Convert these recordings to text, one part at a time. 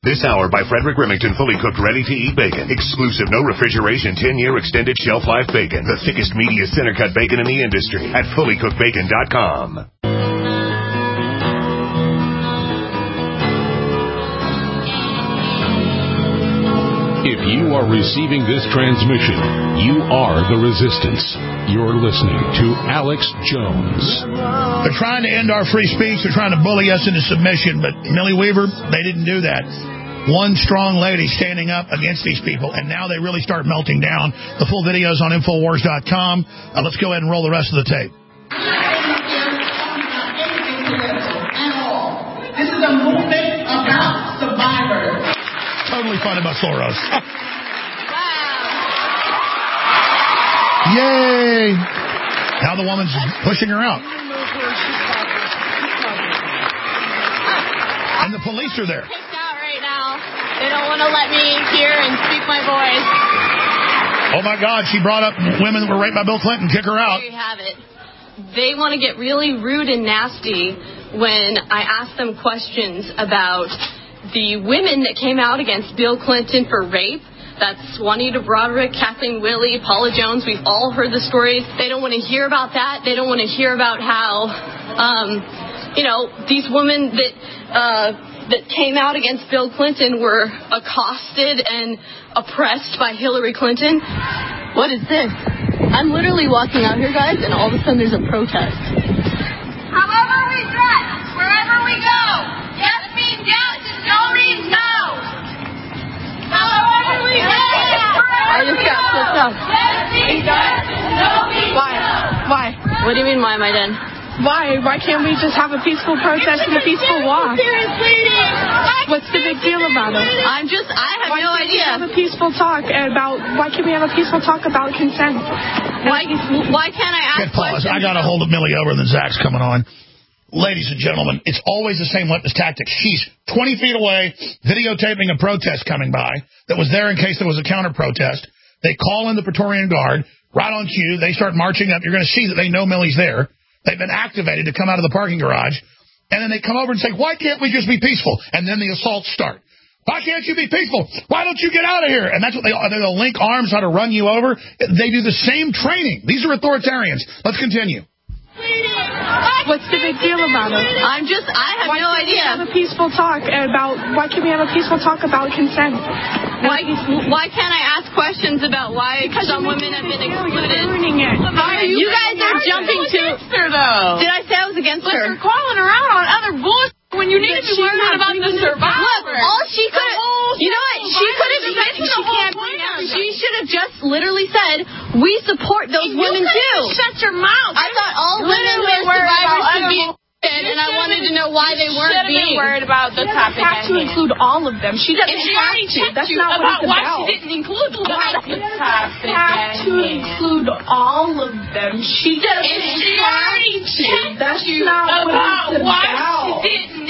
This hour by Frederick Remington, fully cooked, ready-to-eat bacon. Exclusive, no refrigeration, 10-year extended shelf life bacon. The thickest, meatiest, center-cut bacon in the industry at fullycookedbacon.com. If you are receiving this transmission, you are the resistance. You're listening to Alex Jones. They're trying to end our free speech. They're trying to bully us into submission. But Millie Weaver, they didn't do that. One strong lady standing up against these people, and now they really start melting down. The full video is on Infowars.com. Let's go ahead and roll the rest of the tape. This is a movement about survivors. Totally fun about Soros. Wow. Yay! Now the woman's pushing her out. And the police are there. Kicked out right now. They don't want to let me hear and speak my voice. Oh my God, she brought up women that were raped by Bill Clinton. Kick her out. There you have it. They want to get really rude and nasty when I ask them questions about the women that came out against Bill Clinton for rape. That's Juanita Broderick, Kathleen Willey, Paula Jones. We've all heard the stories. They don't want to hear about that. They don't want to hear about how, these women that came out against Bill Clinton were accosted and oppressed by Hillary Clinton. What is this? I'm literally walking out here, guys, and all of a sudden there's a protest. However we dress, wherever we go, yes means yes, and no means no. However we go, I just got flipped up. yes means yes, no means no. Why? What do you mean, why am I dead? Why? Why can't we just have a peaceful protest and a peaceful walk? What's the big deal about it? I have no idea. Have a peaceful talk about, why can't we have a peaceful talk about consent? Why can't I ask Good pause. questions? I got a hold of Millie over, and then Zach's coming on. Ladies and gentlemen, it's always the same witness tactic. She's 20 feet away, videotaping a protest coming by that was there in case there was a counter-protest. They call in the Praetorian Guard. Right on cue, they start marching up. You're going to see that they know Millie's there. They've been activated to come out of the parking garage. And then they come over and say, why can't we just be peaceful? And then the assaults start. Why can't you be peaceful? Why don't you get out of here? And that's what they'll link arms, how to run you over. They do the same training. These are authoritarians. Let's continue. What's the big deal about it? I have no idea. Have a peaceful talk about, why can't we have a peaceful talk about consent? Why can't I ask questions about why some women have been excluded? You guys are jumping to her, though. Did I say I was against her? You're calling her out on other bullshit when you need to be learning about the survivor. Look, all she could have, you know what? She could have. She should have just literally said, "We support those women too." Shut your mouth. I thought all women were survivors should be. And I wanted to know why they weren't being worried about the topic. She doesn't have to include all of them. She doesn't have to. That's not what it's about. Why she didn't include the topic. She doesn't have to include all of them. She doesn't have to. That's not what it's about.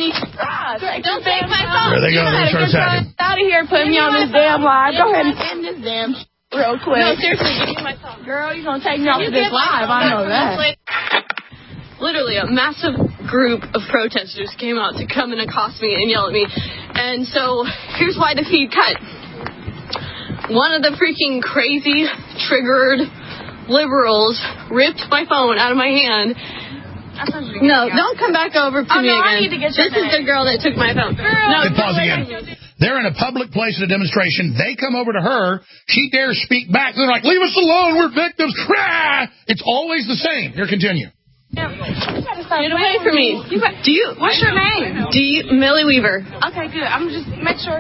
Don't take my phone. There they go. They start attacking. Out of here, put me on this damn live. Go ahead and end this damn real quick. No, seriously, give me my phone. Girl, you're going to take me off of this live. I know that. Literally, a massive group of protesters came out to come and accost me and yell at me. And so, here's why the feed cut. One of the freaking crazy, triggered liberals ripped my phone out of my hand. No, don't come back over to me again. This is the girl that took my phone. No, Pause again. They're in a public place at a demonstration. They come over to her. She dares speak back. They're like, leave us alone. We're victims. Rah! It's always the same. Here, continue. Get away from me. What's your name? Millie Weaver. Okay, good. I'm just make sure.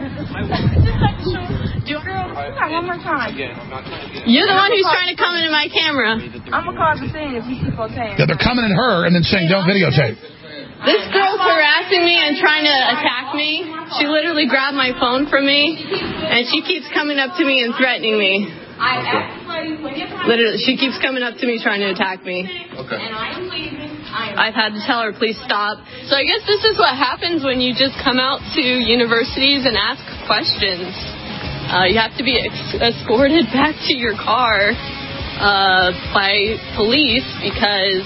Girl, one more time. You're the one who's trying to come into my camera. I'm gonna call the scene if you keep on saying. Yeah, they're coming at her and then saying, don't videotape. This girl's harassing me and trying to attack me. She literally grabbed my phone from me, and she keeps coming up to me and threatening me. Literally, she keeps coming up to me trying to attack me. Okay. I've had to tell her, please stop. So I guess this is what happens when you just come out to universities and ask questions. You have to be escorted back to your car by police because,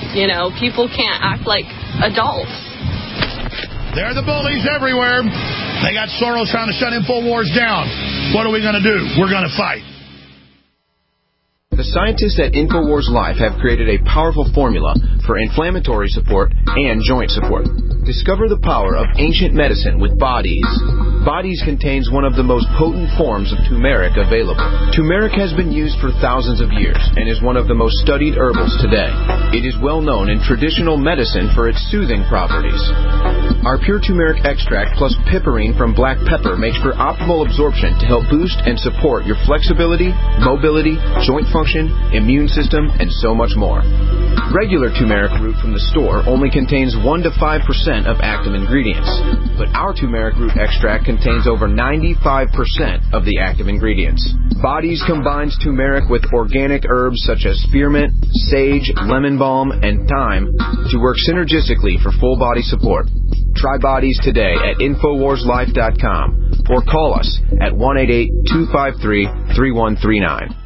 people can't act like adults. There are the bullies everywhere. They got Soros trying to shut InfoWars down. What are we going to do? We're going to fight. The scientists at InfoWars Life have created a powerful formula for inflammatory support and joint support. Discover the power of ancient medicine with Bodies. Bodies contains one of the most potent forms of turmeric available. Turmeric has been used for thousands of years and is one of the most studied herbals today. It is well known in traditional medicine for its soothing properties. Our pure turmeric extract plus piperine from black pepper makes for optimal absorption to help boost and support your flexibility, mobility, joint function, immune system, and so much more. Regular turmeric root from the store only contains 1 to 5% of active ingredients, but our turmeric root extract contains over 95% of the active ingredients. Bodies combines turmeric with organic herbs such as spearmint, sage, lemon balm, and thyme to work synergistically for full body support. Try Bodies today at InfoWarsLife.com or call us at 1-888-253-3139.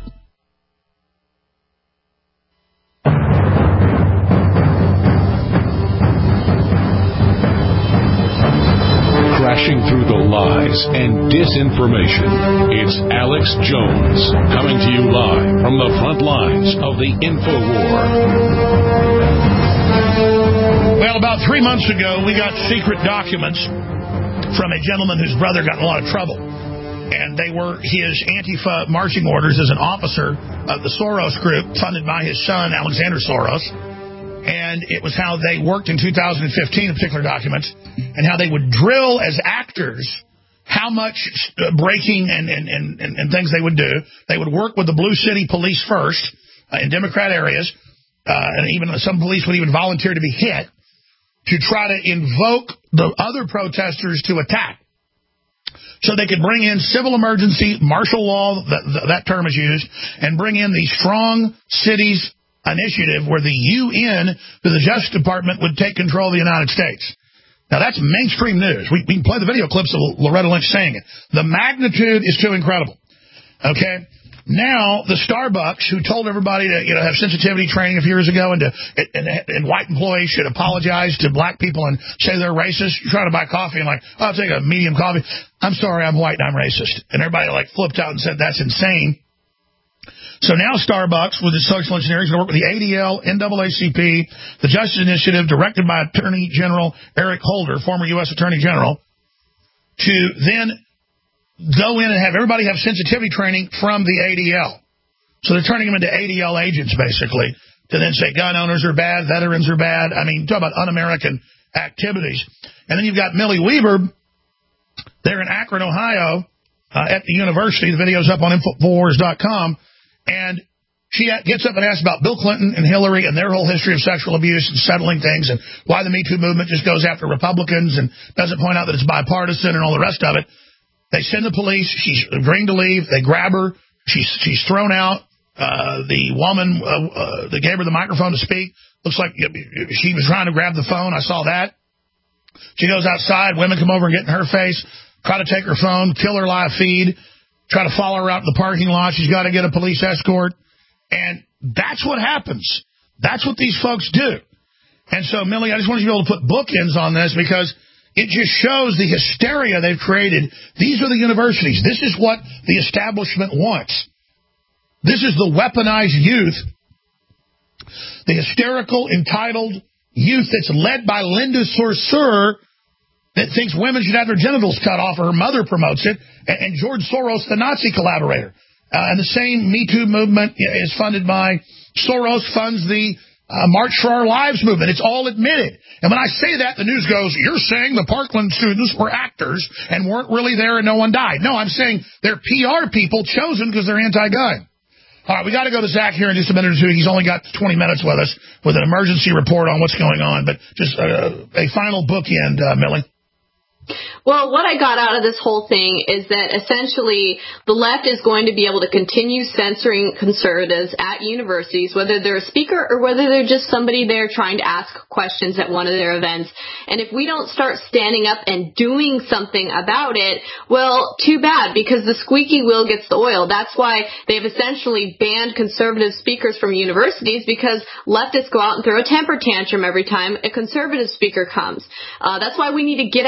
Crashing through the lies and disinformation. It's Alex Jones coming to you live from the front lines of the InfoWar. Well, about 3 months ago, we got secret documents from a gentleman whose brother got in a lot of trouble. And they were his Antifa marching orders as an officer of the Soros group, funded by his son, Alexander Soros. And it was how they worked in 2015, in particular documents, and how they would drill as actors how much breaking and things they would do. They would work with the Blue City Police first in Democrat areas, and even some police would even volunteer to be hit to try to invoke the other protesters to attack. So they could bring in civil emergency, martial law, that term is used, and bring in the strong cities initiative where the UN, through the Justice Department, would take control of the United States. Now, that's mainstream news. We can play the video clips of Loretta Lynch saying it. The magnitude is too incredible. Okay? Now, the Starbucks, who told everybody to have sensitivity training a few years ago and white employees should apologize to black people and say they're racist. You're trying to buy coffee and like, oh, I'll take a medium coffee. I'm sorry, I'm white and I'm racist. And everybody like flipped out and said that's insane. So now Starbucks, with its social engineering, is going to work with the ADL, NAACP, the Justice Initiative, directed by Attorney General Eric Holder, former U.S. Attorney General, to then go in and have everybody have sensitivity training from the ADL. So they're turning them into ADL agents, basically, to then say gun owners are bad, veterans are bad. I mean, talk about un-American activities. And then you've got Millie Weaver. They're in Akron, Ohio, at the university. The video's up on Infowars.com. And she gets up and asks about Bill Clinton and Hillary and their whole history of sexual abuse and settling things and why the Me Too movement just goes after Republicans and doesn't point out that it's bipartisan and all the rest of it. They send the police. She's agreeing to leave. They grab her. She's thrown out. The woman that gave her the microphone to speak looks like she was trying to grab the phone. I saw that. She goes outside. Women come over and get in her face, try to take her phone, kill her live feed. Try to follow her out in the parking lot. She's got to get a police escort. And that's what happens. That's what these folks do. And so, Millie, I just wanted you to be able to put bookends on this because it just shows the hysteria they've created. These are the universities. This is what the establishment wants. This is the weaponized youth, the hysterical, entitled youth that's led by Linda Sarsour, that thinks women should have their genitals cut off, or her mother promotes it, and George Soros, the Nazi collaborator. And the same Me Too movement is funded by Soros, funds the March for Our Lives movement. It's all admitted. And when I say that, the news goes, you're saying the Parkland students were actors and weren't really there and no one died. No, I'm saying they're PR people chosen because they're anti-gun. All right, we got to go to Zach here in just a minute or two. He's only got 20 minutes with us with an emergency report on what's going on. But just a final bookend, Millie. Well, what I got out of this whole thing is that essentially the left is going to be able to continue censoring conservatives at universities, whether they're a speaker or whether they're just somebody there trying to ask questions at one of their events. And if we don't start standing up and doing something about it, well, too bad, because the squeaky wheel gets the oil. That's why they've essentially banned conservative speakers from universities, because leftists go out and throw a temper tantrum every time a conservative speaker comes. That's why we need to get out there and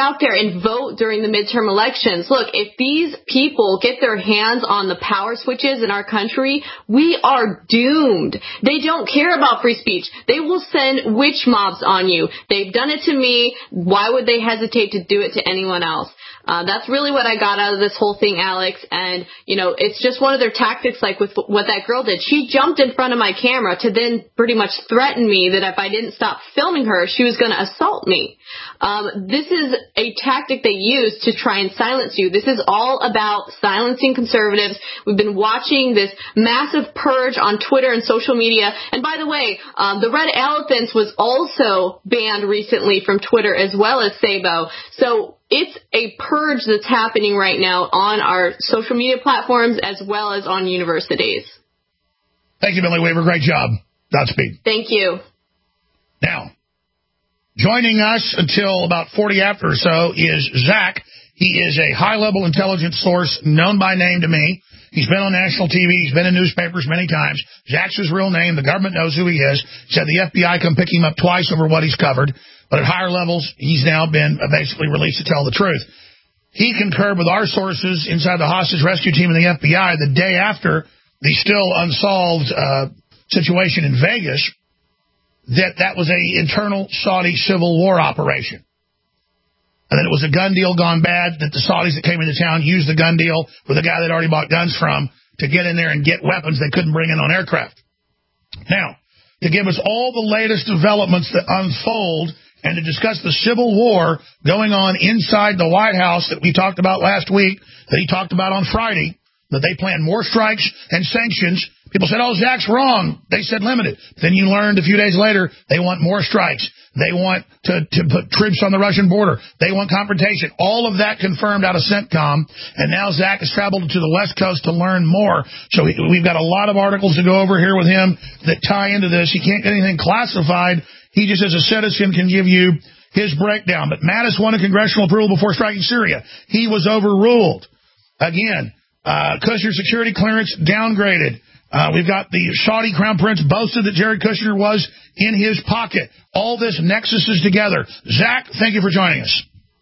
and vote during the midterm elections. Look, if these people get their hands on the power switches in our country, we are doomed. They don't care about free speech. They will send witch mobs on you. They've done it to me. Why would they hesitate to do it to anyone else? That's really what I got out of this whole thing, Alex. And, it's just one of their tactics, like with what that girl did. She jumped in front of my camera to then pretty much threaten me that if I didn't stop filming her, she was going to assault me. This is a tactic they use to try and silence you. This is all about silencing conservatives. We've been watching this massive purge on Twitter and social media. And by the way, the Red Elephants was also banned recently from Twitter as well as Sabo. So it's a purge that's happening right now on our social media platforms as well as on universities. Thank you, Millie Weaver. Great job. Godspeed. Thank you. Now, joining us until about 40 after or so is Zach. He is a high-level intelligence source known by name to me. He's been on national TV. He's been in newspapers many times. Zach's his real name. The government knows who he is. Said the FBI come pick him up twice over what he's covered. But at higher levels, he's now been basically released to tell the truth. He concurred with our sources inside the hostage rescue team in the FBI the day after the still unsolved situation in Vegas, that was an internal Saudi civil war operation. And then it was a gun deal gone bad, that the Saudis that came into town used the gun deal with a guy they'd already bought guns from to get in there and get weapons they couldn't bring in on aircraft. Now, to give us all the latest developments that unfold and to discuss the civil war going on inside the White House that we talked about last week, that he talked about on Friday, that they plan more strikes and sanctions. People said, oh, Zach's wrong. They said limited. Then you learned a few days later they want more strikes. They want to put troops on the Russian border. They want confrontation. All of that confirmed out of CENTCOM. And now Zach has traveled to the West Coast to learn more. So we've got a lot of articles to go over here with him that tie into this. He can't get anything classified. He just, as a citizen, can give you his breakdown. But Mattis wanted congressional approval before striking Syria. He was overruled. Again, Kushner's security clearance downgraded. We've got the Saudi crown prince boasted that Jared Kushner was in his pocket. All this nexus is together. Zach, thank you for joining us.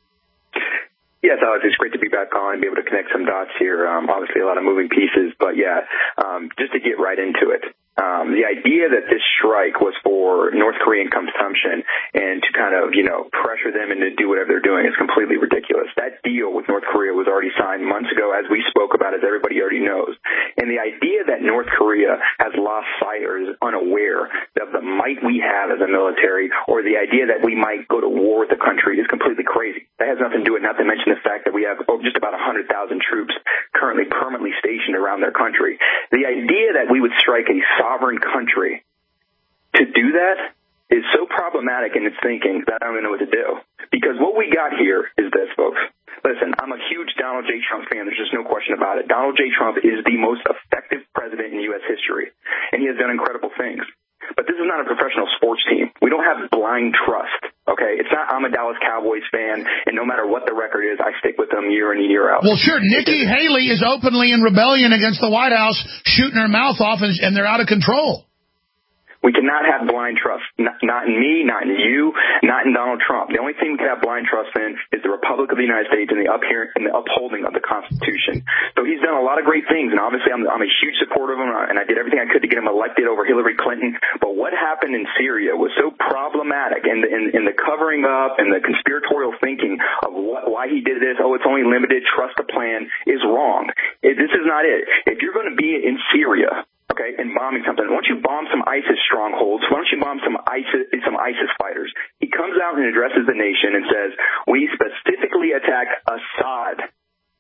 Yes, Alex, it's great to be back on and be able to connect some dots here. Obviously, a lot of moving pieces, but just to get right into it. The idea that this strike was for North Korean consumption and to kind of, pressure them into do whatever they're doing is completely ridiculous. That deal with North Korea was already signed months ago, as we spoke about, as everybody already knows. And the idea that North Korea has lost sight or is unaware of the might we have as a military, or the idea that we might go to war with the country, is completely crazy. That has nothing to do with, not to mention the fact that we have just about 100,000 troops currently permanently stationed around their country. The idea that we would strike a sovereign country to do that is so problematic in its thinking that I don't even know what to do. Because what we got here is this, folks. Listen, I'm a huge Donald J. Trump fan. There's just no question about it. Donald J. Trump is the most effective president in U.S. history, and he has done incredible things. But this is not a professional sports team. We don't have blind trust, okay? It's not I'm a Dallas Cowboys fan, and no matter what the record is, I stick with them year in and year out. Well, sure, Nikki Haley is openly in rebellion against the White House, shooting her mouth off, and they're out of control. We cannot have blind trust. Not in me, not in you, not in Donald Trump. The only thing we can have blind trust in is the Republic of the United States and the upholding of the Constitution. So he's done a lot of great things, and obviously I'm a huge supporter of him, and I did everything I could to get him elected over Hillary Clinton. But what happened in Syria was so problematic, and in the covering up and the conspiratorial thinking of why he did this, it's only limited, trust the plan, is wrong. This is not it. If you're going to be in Syria, okay, and bombing something, why don't you bomb some ISIS strongholds? Why don't you bomb some ISIS fighters? He comes out and addresses the nation and says, we specifically attacked Assad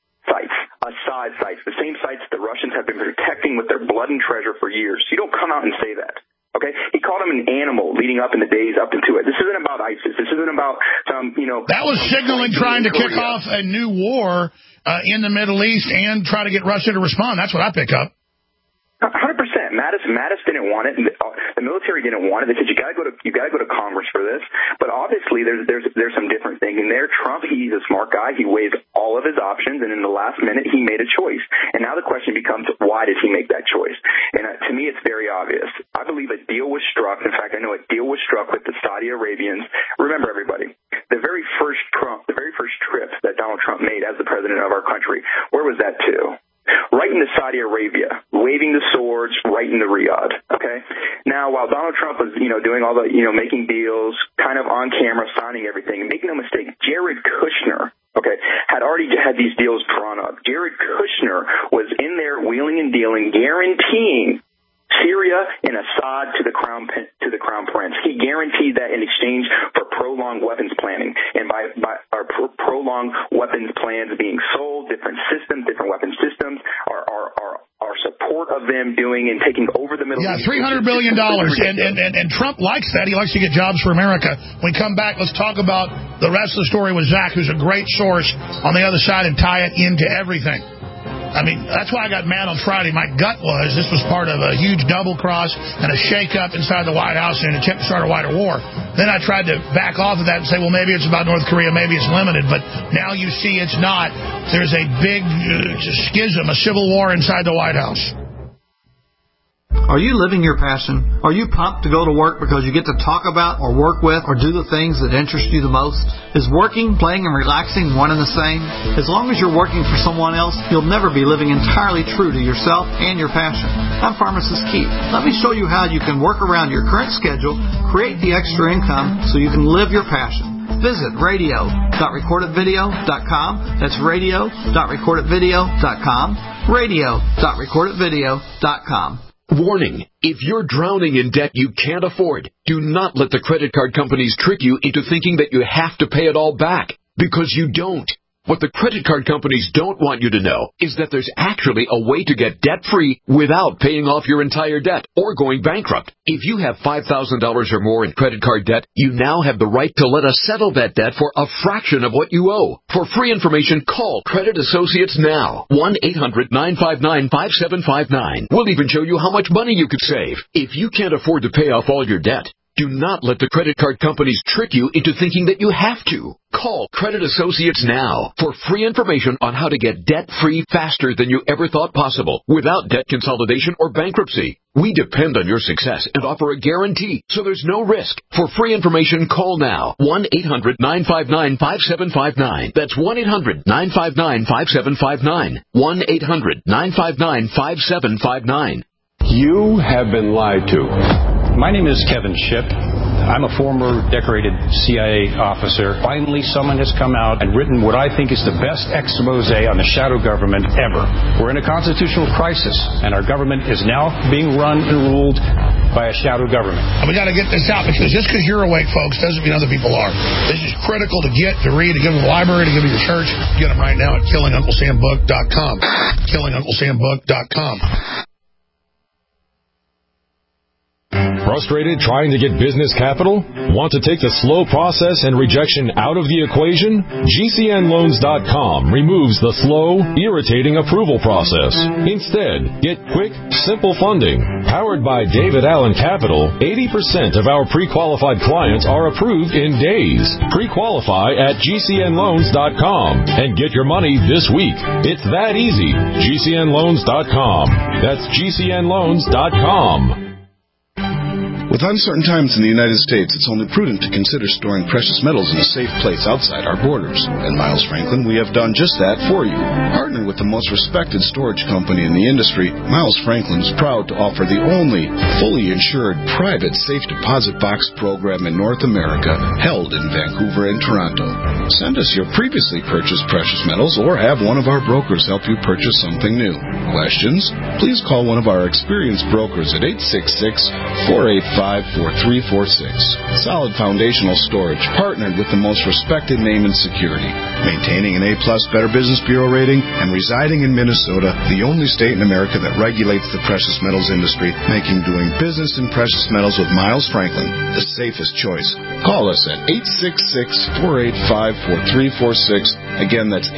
sites, the same sites the Russians have been protecting with their blood and treasure for years. You don't come out and say that. Okay, he called him an animal leading up in the days up into it. This isn't about ISIS. This isn't about some, That was signaling trying to kick off a new war in the Middle East and try to get Russia to respond. That's what I pick up. 100%. Mattis didn't want it. The military didn't want it. They said you got to go to Congress for this. But obviously, there's some different thinking there. Trump, he's a smart guy. He weighs all of his options, and in the last minute, he made a choice. And now the question becomes, why did he make that choice? And to me, it's very obvious. I believe a deal was struck. In fact, I know a deal was struck with the Saudi Arabians. Remember, everybody, the very first trip that Donald Trump made as the president of our country, where was that to? Right into Saudi Arabia, waving the swords right into Riyadh, okay? Now, while Donald Trump was, doing all the, making deals, kind of on camera, signing everything, make no mistake, Jared Kushner, okay, had already had these deals drawn up. Jared Kushner was in there wheeling and dealing, guaranteeing Syria and Assad to the crown prince. He guaranteed that in exchange for prolonged weapons planning, and by our prolonged weapons plans being sold, different weapon systems, our support of them doing and taking over the Middle East. $300 billion, and Trump likes that. He likes to get jobs for America. When we come back, let's talk about the rest of the story with Zach, who's a great source on the other side, and tie it into everything. I mean, that's why I got mad on Friday. My gut was this was part of a huge double cross and a shake-up inside the White House and an attempt to start a wider war. Then I tried to back off of that and say, well, maybe it's about North Korea, maybe it's limited. But now you see it's not. There's a big schism, a civil war inside the White House. Are you living your passion? Are you pumped to go to work because you get to talk about or work with or do the things that interest you the most? Is working, playing, and relaxing one and the same? As long as you're working for someone else, you'll never be living entirely true to yourself and your passion. I'm Pharmacist Keith. Let me show you how you can work around your current schedule, create the extra income so you can live your passion. Visit radio.recordedvideo.com. That's radio.recordedvideo.com. radio.recordedvideo.com. Warning, if you're drowning in debt you can't afford, do not let the credit card companies trick you into thinking that you have to pay it all back, because you don't. What the credit card companies don't want you to know is that there's actually a way to get debt-free without paying off your entire debt or going bankrupt. If you have $5,000 or more in credit card debt, you now have the right to let us settle that debt for a fraction of what you owe. For free information, call Credit Associates now. 1-800-959-5759. We'll even show you how much money you could save. If you can't afford to pay off all your debt, do not let the credit card companies trick you into thinking that you have to. Call Credit Associates now for free information on how to get debt-free faster than you ever thought possible without debt consolidation or bankruptcy. We depend on your success and offer a guarantee, so there's no risk. For free information, call now. 1-800-959-5759. That's 1-800-959-5759. 1-800-959-5759. You have been lied to. My name is Kevin Shipp. I'm a former decorated CIA officer. Finally, someone has come out and written what I think is the best expose on the shadow government ever. We're in a constitutional crisis, and our government is now being run and ruled by a shadow government. And we got to get this out, because just because you're awake, folks, doesn't mean other people are. This is critical to get, to read, to give to the library, to give to your church. Get them right now at KillingUncleSamBook.com. KillingUncleSamBook.com. Frustrated trying to get business capital? Want to take the slow process and rejection out of the equation? GCNLoans.com removes the slow, irritating approval process. Instead, get quick, simple funding. Powered by David Allen Capital, 80% of our pre-qualified clients are approved in days. Pre-qualify at GCNLoans.com and get your money this week. It's that easy. GCNLoans.com. That's GCNLoans.com. With uncertain times in the United States, it's only prudent to consider storing precious metals in a safe place outside our borders. At Miles Franklin, we have done just that for you. Partnered with the most respected storage company in the industry, Miles Franklin is proud to offer the only fully insured private safe deposit box program in North America, held in Vancouver and Toronto. Send us your previously purchased precious metals or have one of our brokers help you purchase something new. Questions? Please call one of our experienced brokers at 866-485-4346. Solid foundational storage, partnered with the most respected name in security. Maintaining an A+ Better Business Bureau rating and residing in Minnesota, the only state in America that regulates the precious metals industry, making doing business in precious metals with Miles Franklin the safest choice. Call us at 866-485-4346. Again, that's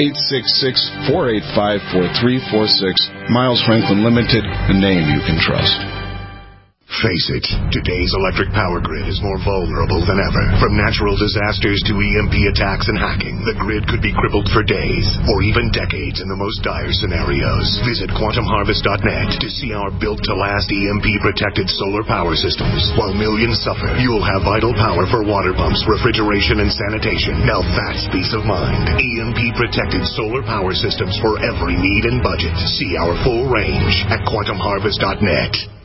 866-485-4346. Miles Franklin Limited, the name you can trust. Face it, today's electric power grid is more vulnerable than ever. From natural disasters to EMP attacks and hacking, the grid could be crippled for days or even decades in the most dire scenarios. Visit quantumharvest.net to see our built-to-last EMP-protected solar power systems. While millions suffer, you'll have vital power for water pumps, refrigeration, and sanitation. Now that's peace of mind. EMP-protected solar power systems for every need and budget. See our full range at quantumharvest.net.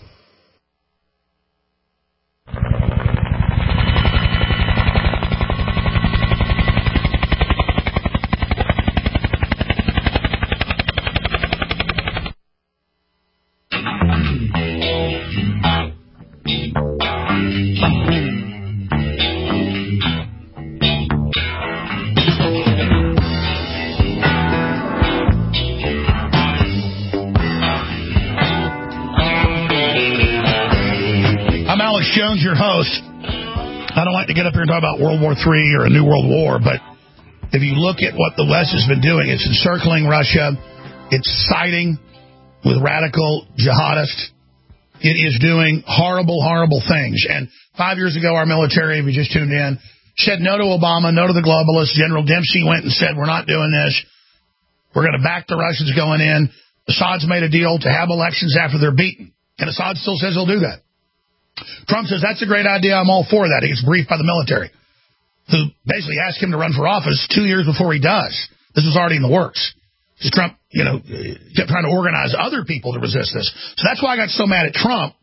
Jones, your host. I don't like to get up here and talk about World War III or a new world war, but if you look at what the West has been doing, it's encircling Russia, it's siding with radical jihadists, it is doing horrible, horrible things. And 5 years ago, our military, if you just tuned in, said no to Obama, no to the globalists. General Dempsey went and said, we're not doing this. We're going to back the Russians going in. Assad's made a deal to have elections after they're beaten. And Assad still says he'll do that. Trump says, that's a great idea. I'm all for that. He gets briefed by the military, who basically asked him to run for office 2 years before he does. This was already in the works. Because Trump, kept trying to organize other people to resist this. So that's why I got so mad at Trump,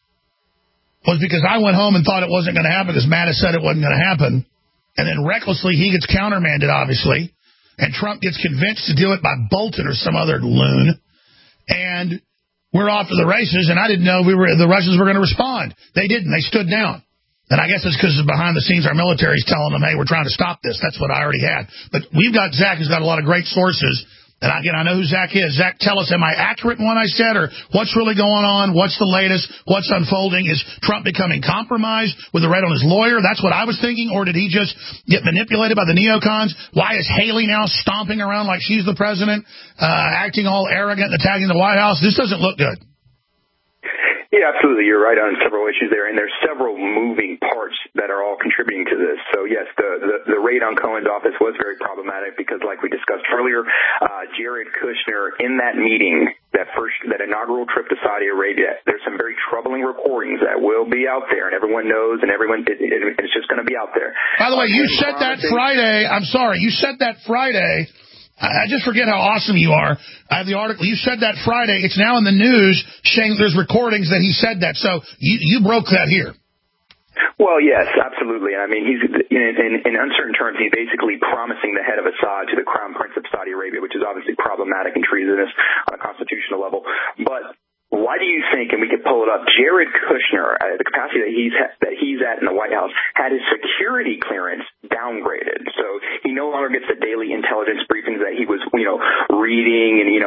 was because I went home and thought it wasn't going to happen because Mattis said it wasn't going to happen. And then recklessly, he gets countermanded, obviously. And Trump gets convinced to do it by Bolton or some other loon. And we're off to the races, and I didn't know the Russians were going to respond. They didn't. They stood down. And I guess it's because behind the scenes our military is telling them, hey, we're trying to stop this. That's what I already had. But we've got Zach, who's got a lot of great sources. And again, I know who Zach is. Zach, tell us, am I accurate in what I said, or what's really going on? What's the latest? What's unfolding? Is Trump becoming compromised with the raid on his lawyer? That's what I was thinking. Or did he just get manipulated by the neocons? Why is Haley now stomping around like she's the president, acting all arrogant and attacking the White House? This doesn't look good. Yeah, absolutely. You're right on several issues there, and there's several moving parts that are all contributing to this. So, yes, the raid on Cohen's office was very problematic because, like we discussed earlier, Jared Kushner, in that meeting, that inaugural trip to Saudi Arabia, there's some very troubling recordings that will be out there, and everyone knows, and it's just going to be out there. By the way, you said that Friday. I'm sorry. You said that Friday. I just forget how awesome you are. I have the article. You said that Friday. It's now in the news saying there's recordings that he said that. So you broke that here. Well, yes, absolutely. I mean, he's in uncertain terms, he's basically promising the head of Assad to the Crown Prince of Saudi Arabia, which is obviously problematic and treasonous on a constitutional level. But why do you think, and we could pull it up, Jared Kushner, the capacity that he's at in the White House, had his security clearance downgraded. So he no longer gets the daily intelligence briefings that he was, reading and,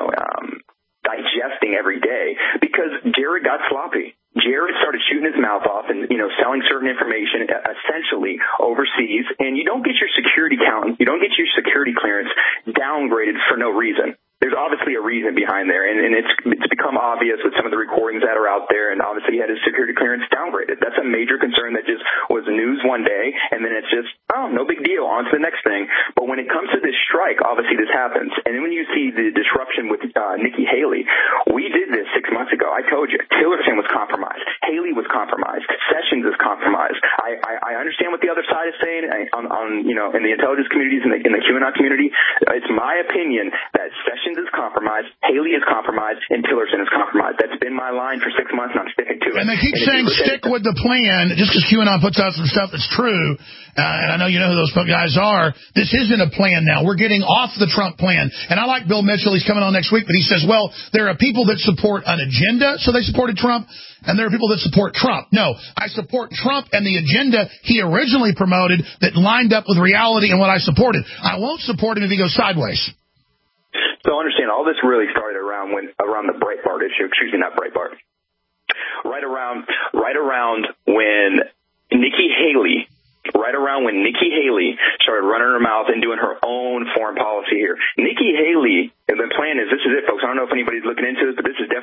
digesting every day because Jared got sloppy. Jared started shooting his mouth off and, selling certain information essentially overseas. And you don't get your security clearance downgraded for no reason. There's obviously a reason behind there, and it's become obvious with some of the recordings that are out there, and obviously he had his security clearance downgraded. That's a major concern that just was news one day, and then it's just, no big deal, on to the next thing. But when it comes to this strike, obviously this happens. And then when you see the disruption with Nikki Haley, we did this 6 months ago. I told you, Tillerson was compromised. Haley was compromised. Sessions is compromised. I understand what the other side is saying on in the intelligence communities, in the QAnon community. It's my opinion that Sessions is compromised, Haley is compromised, and Tillerson is compromised. That's been my line for 6 months, and I'm sticking to it. And they keep saying stick with the plan, just because QAnon puts out some stuff that's true, and I know you know who those guys are. This isn't a plan now. We're getting off the Trump plan. And I like Bill Mitchell. He's coming on next week, but he says, well, there are people that support an agenda, so they supported Trump, and there are people that support Trump. No, I support Trump and the agenda he originally promoted that lined up with reality and what I supported. I won't support him if he goes sideways. So understand, all this really started around the Breitbart issue. Excuse me, not Breitbart. Right around when Nikki Haley started running her mouth and doing her own foreign policy here. Nikki Haley, and the plan is, this is it, folks. I don't know if anybody's looking into this, but this is definitely the plan.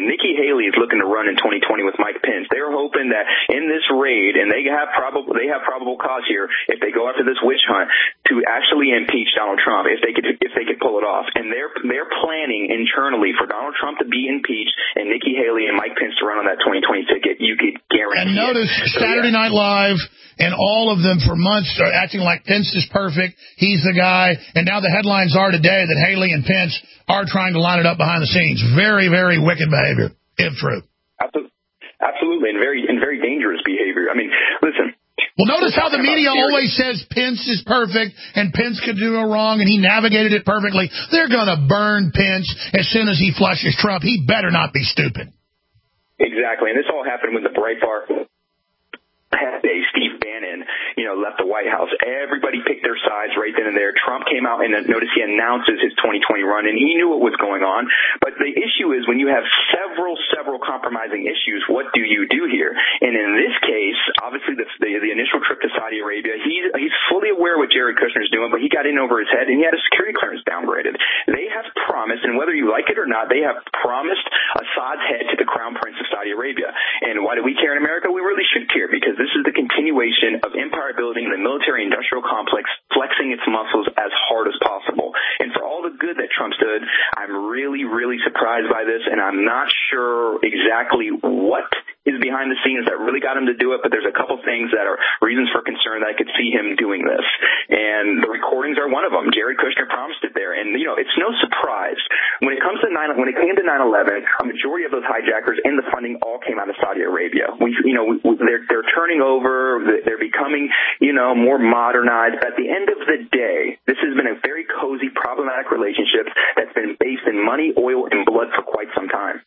Nikki Haley is looking to run in 2020 with Mike Pence. They're hoping that in this raid, and they have probable cause here if they go after this witch hunt to actually impeach Donald Trump if they could pull it off. And they're planning internally for Donald Trump to be impeached and Nikki Haley and Mike Pence to run on that 2020 ticket. You could guarantee. And notice Saturday Night Live and all of them for months are acting like Pence is perfect. He's the guy. And now the headlines are today that Haley and Pence are trying to line it up behind the scenes. Very, very wicked behavior, if true. Absolutely, and very dangerous behavior. I mean, listen. Well, notice how the media always says Pence is perfect and Pence could do no wrong and he navigated it perfectly. They're going to burn Pence as soon as he flushes Trump. He better not be stupid. Exactly, and this all happened with the Breitbart day. Steve Bannon, left the White House. Everybody picked their sides right then and there. Trump came out and notice he announces his 2020 run, and he knew what was going on. But the issue is when you have several compromising issues, what do you do here? And in this case, obviously the initial trip to Saudi Arabia, he's fully aware what Jared Kushner's doing, but he got in over his head and he had his security clearance downgraded. They have promised, and whether you like it or not, they have promised Assad's head to the Crown Prince of Saudi Arabia. And why do we care in America? We really should care, because this is the continuation of empire building in the military-industrial complex, flexing its muscles as hard as possible. And for all the good that Trump stood, I'm really, really surprised by this, and I'm not sure exactly what is behind the scenes that really got him to do it, but there's a couple things that are reasons for concern that I could see him doing this. And the recordings are one of them. Jared Kushner promised it there. And, it's no surprise. When it came to 9/11, a majority of those hijackers and the funding all came out of Saudi Arabia. They're turning over, they're becoming, more modernized. But at the end of the day, this has been a very cozy, problematic relationship that's been based in money, oil, and blood for quite some time.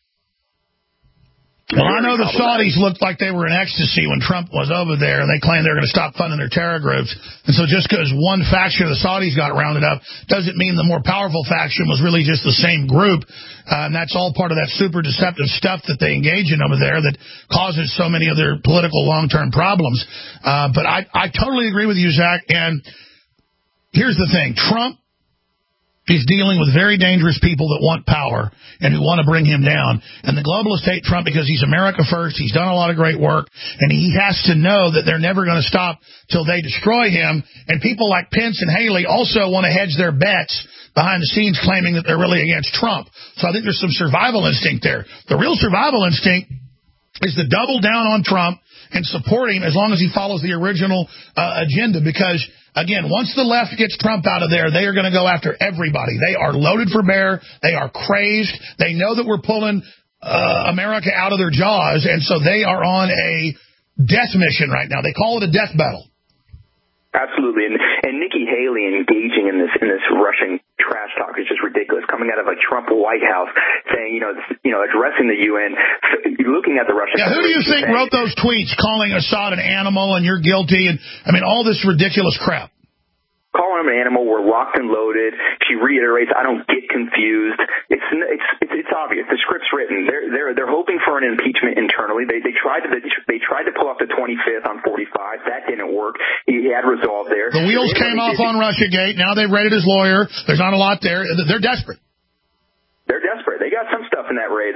Well, I know the Saudis looked like they were in ecstasy when Trump was over there, and they claimed they were going to stop funding their terror groups. And so just because one faction of the Saudis got rounded up doesn't mean the more powerful faction was really just the same group. And that's all part of that super deceptive stuff that they engage in over there that causes so many of their political long-term problems. But I totally agree with you, Zach. And here's the thing. Trump is dealing with very dangerous people that want power and who want to bring him down. And the globalists hate Trump because he's America first. He's done a lot of great work, and he has to know that they're never going to stop till they destroy him. And people like Pence and Haley also want to hedge their bets behind the scenes, claiming that they're really against Trump. So I think there's some survival instinct there. The real survival instinct is to double down on Trump and support him as long as he follows the original agenda, because again, once the left gets Trump out of there, they are going to go after everybody. They are loaded for bear. They are crazed. They know that we're pulling America out of their jaws, and so they are on a death mission right now. They call it a death battle. Absolutely, and Nikki Haley engaging in this Russian trash talk is just ridiculous. Coming out of a Trump White House, saying addressing the UN, looking at the Russian. Yeah, who do you think wrote those tweets calling Assad an animal and you're guilty, and all this ridiculous crap? Calling him an animal, we're locked and loaded. She reiterates, "I don't get confused." It's obvious. The script's written. They're hoping for an impeachment internally. They tried to pull off the 25th on 45. That didn't work. He had resolve there. The wheels came off on Russiagate. Now they've raided his lawyer. There's not a lot there. They're desperate. They're desperate. They got some stuff in that raid.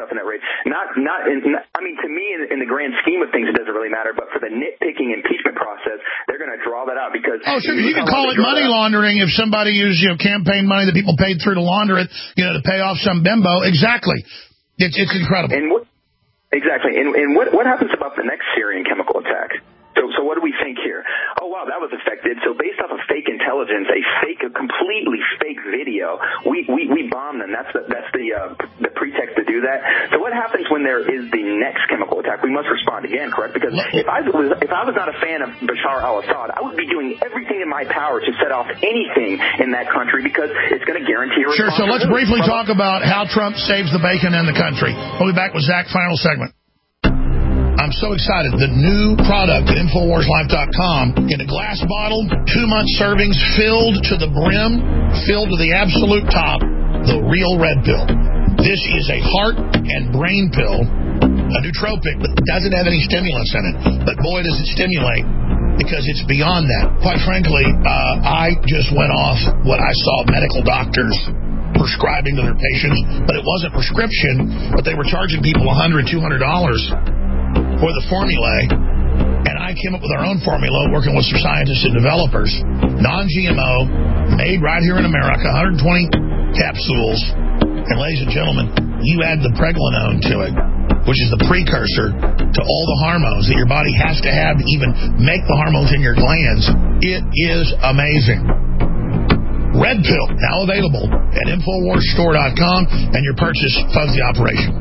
To me, in the grand scheme of things, it doesn't really matter. But for the nitpicking impeachment process, they're going to draw that out because. Oh, sure. You can call it money laundering if somebody used campaign money that people paid through to launder it, to pay off some bimbo. Exactly. It's incredible. Exactly. And what happens about the next Syrian chemical attack? So what do we think here? Oh, wow, that was affected. So based off of fake intelligence, a completely fake video, we bomb them. That's the pretext to do that. So what happens when there is the next chemical attack? We must respond again, correct? Because if I was not a fan of Bashar al-Assad, I would be doing everything in my power to set off anything in that country because it's going to guarantee a response. Sure, so let's briefly talk about how Trump saves the bacon in the country. We'll be back with Zach, final segment. I'm so excited. The new product at InfoWarsLife.com in a glass bottle, 2-month servings, filled to the brim, filled to the absolute top, the Real Red Pill. This is a heart and brain pill, a nootropic, but doesn't have any stimulants in it. But boy, does it stimulate, because it's beyond that. Quite frankly, I just went off what I saw medical doctors prescribing to their patients, but it wasn't prescription, but they were charging people $100, $200 for the formulae. And I came up with our own formula, working with some scientists and developers. Non-GMO, made right here in America, 120 capsules. And ladies and gentlemen, you add the pregnenolone to it, which is the precursor to all the hormones that your body has to have to even make the hormones in your glands. It is amazing. Red Pill, now available at InfoWarsStore.com, and your purchase funds the operation.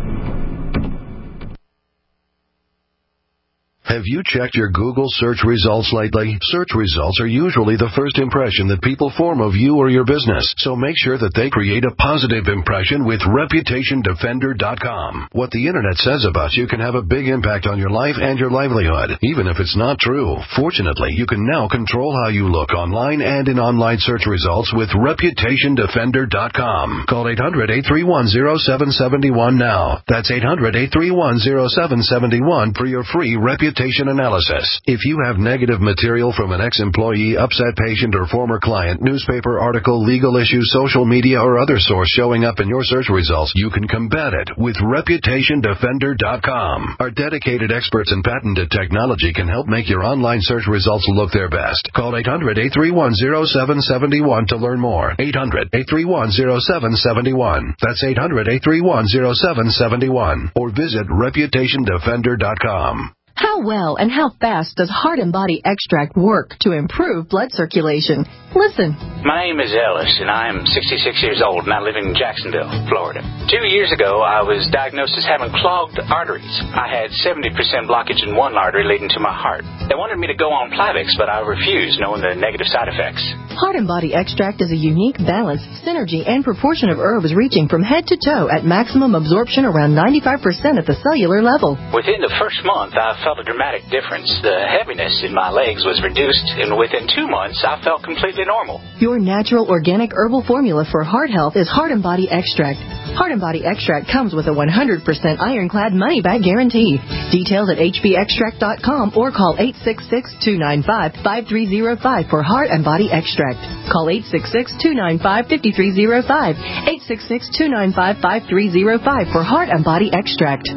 Have you checked your Google search results lately? Search results are usually the first impression that people form of you or your business, so make sure that they create a positive impression with ReputationDefender.com. What the Internet says about you can have a big impact on your life and your livelihood, even if it's not true. Fortunately, you can now control how you look online and in online search results with ReputationDefender.com. Call 800-831-0771 now. That's 800-831-0771 for your free reputation analysis. If you have negative material from an ex-employee, upset patient, or former client, newspaper article, legal issue, social media, or other source showing up in your search results, you can combat it with ReputationDefender.com. Our dedicated experts in patented technology can help make your online search results look their best. Call 800-831-0771 to learn more. 800-831-0771. That's 800-831-0771. Or visit ReputationDefender.com. How well and how fast does Heart and Body Extract work to improve blood circulation? Listen. My name is Ellis, and I am 66 years old, and I live in Jacksonville, Florida. 2 years ago, I was diagnosed as having clogged arteries. I had 70% blockage in one artery leading to my heart. They wanted me to go on Plavix, but I refused, knowing the negative side effects. Heart and Body Extract is a unique balance, synergy, and proportion of herbs reaching from head to toe at maximum absorption around 95% at the cellular level. Within the first month, I felt a dramatic difference. The heaviness in my legs was reduced, and within 2 months, I felt completely normal. Your natural organic herbal formula for heart health is Heart and Body Extract. Heart and Body Extract comes with a 100% ironclad money-back guarantee. Details at hbextract.com or call 866-295-5305 for Heart and Body Extract. Call 866-295-5305. 866-295-5305 for Heart and Body Extract.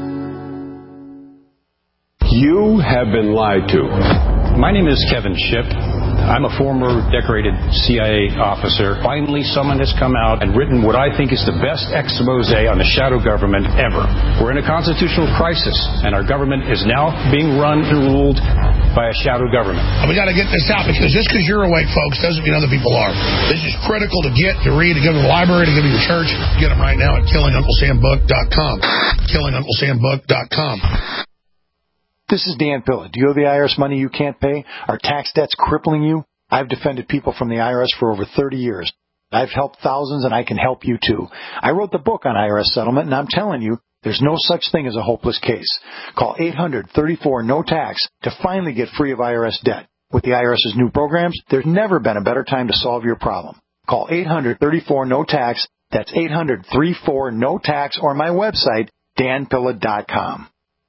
You have been lied to. My name is Kevin Shipp. I'm a former decorated CIA officer. Finally, someone has come out and written what I think is the best expose on the shadow government ever. We're in a constitutional crisis, and our government is now being run and ruled by a shadow government. We got to get this out, because just because you're awake, folks, doesn't mean other people are. This is critical to get, to read, to go to the library, to go to your church. Get them right now at KillingUncleSamBook.com. KillingUncleSamBook.com. This is Dan Pilla. Do you owe the IRS money you can't pay? Are tax debts crippling you? I've defended people from the IRS for over 30 years. I've helped thousands, and I can help you too. I wrote the book on IRS settlement, and I'm telling you, there's no such thing as a hopeless case. Call 800-34-NO-TAX to finally get free of IRS debt. With the IRS's new programs, there's never been a better time to solve your problem. Call 800-34-NO-TAX. That's 800-34-NO-TAX, or my website, danpilla.com.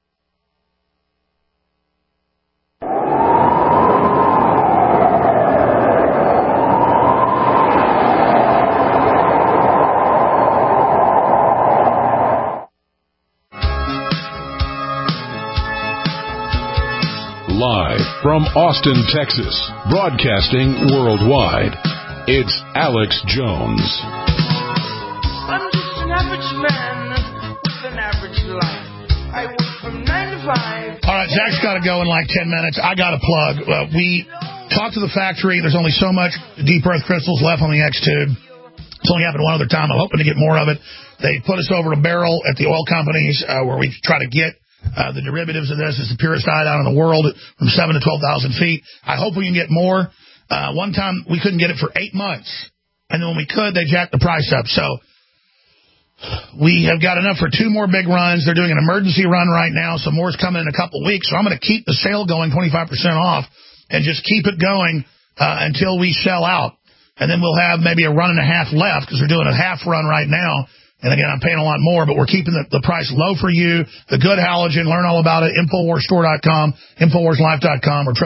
Live from Austin, Texas, broadcasting worldwide, it's Alex Jones. I'm just an average man with an average life. I work from 9 to 5. All right, Zach's got to go in like 10 minutes. I got a plug. We talked to the factory. There's only so much deep earth crystals left on the X-Tube. It's only happened one other time. I'm hoping to get more of it. They put us over a barrel at the oil companies where we try to get the derivatives of this. Is the purest iodine in the world from 7,000 to 12,000 feet. I hope we can get more. One time we couldn't get it for 8 months. And then when we could, they jacked the price up. So we have got enough for 2 more big runs. They're doing an emergency run right now. Some more is coming in a couple weeks. So I'm going to keep the sale going 25% off and just keep it going until we sell out. And then we'll have maybe a run and a half left because we're doing a half run right now. And again, I'm paying a lot more, but we're keeping the price low for you. The good halogen, learn all about it, InfoWarsStore.com, InfoWarsLife.com, or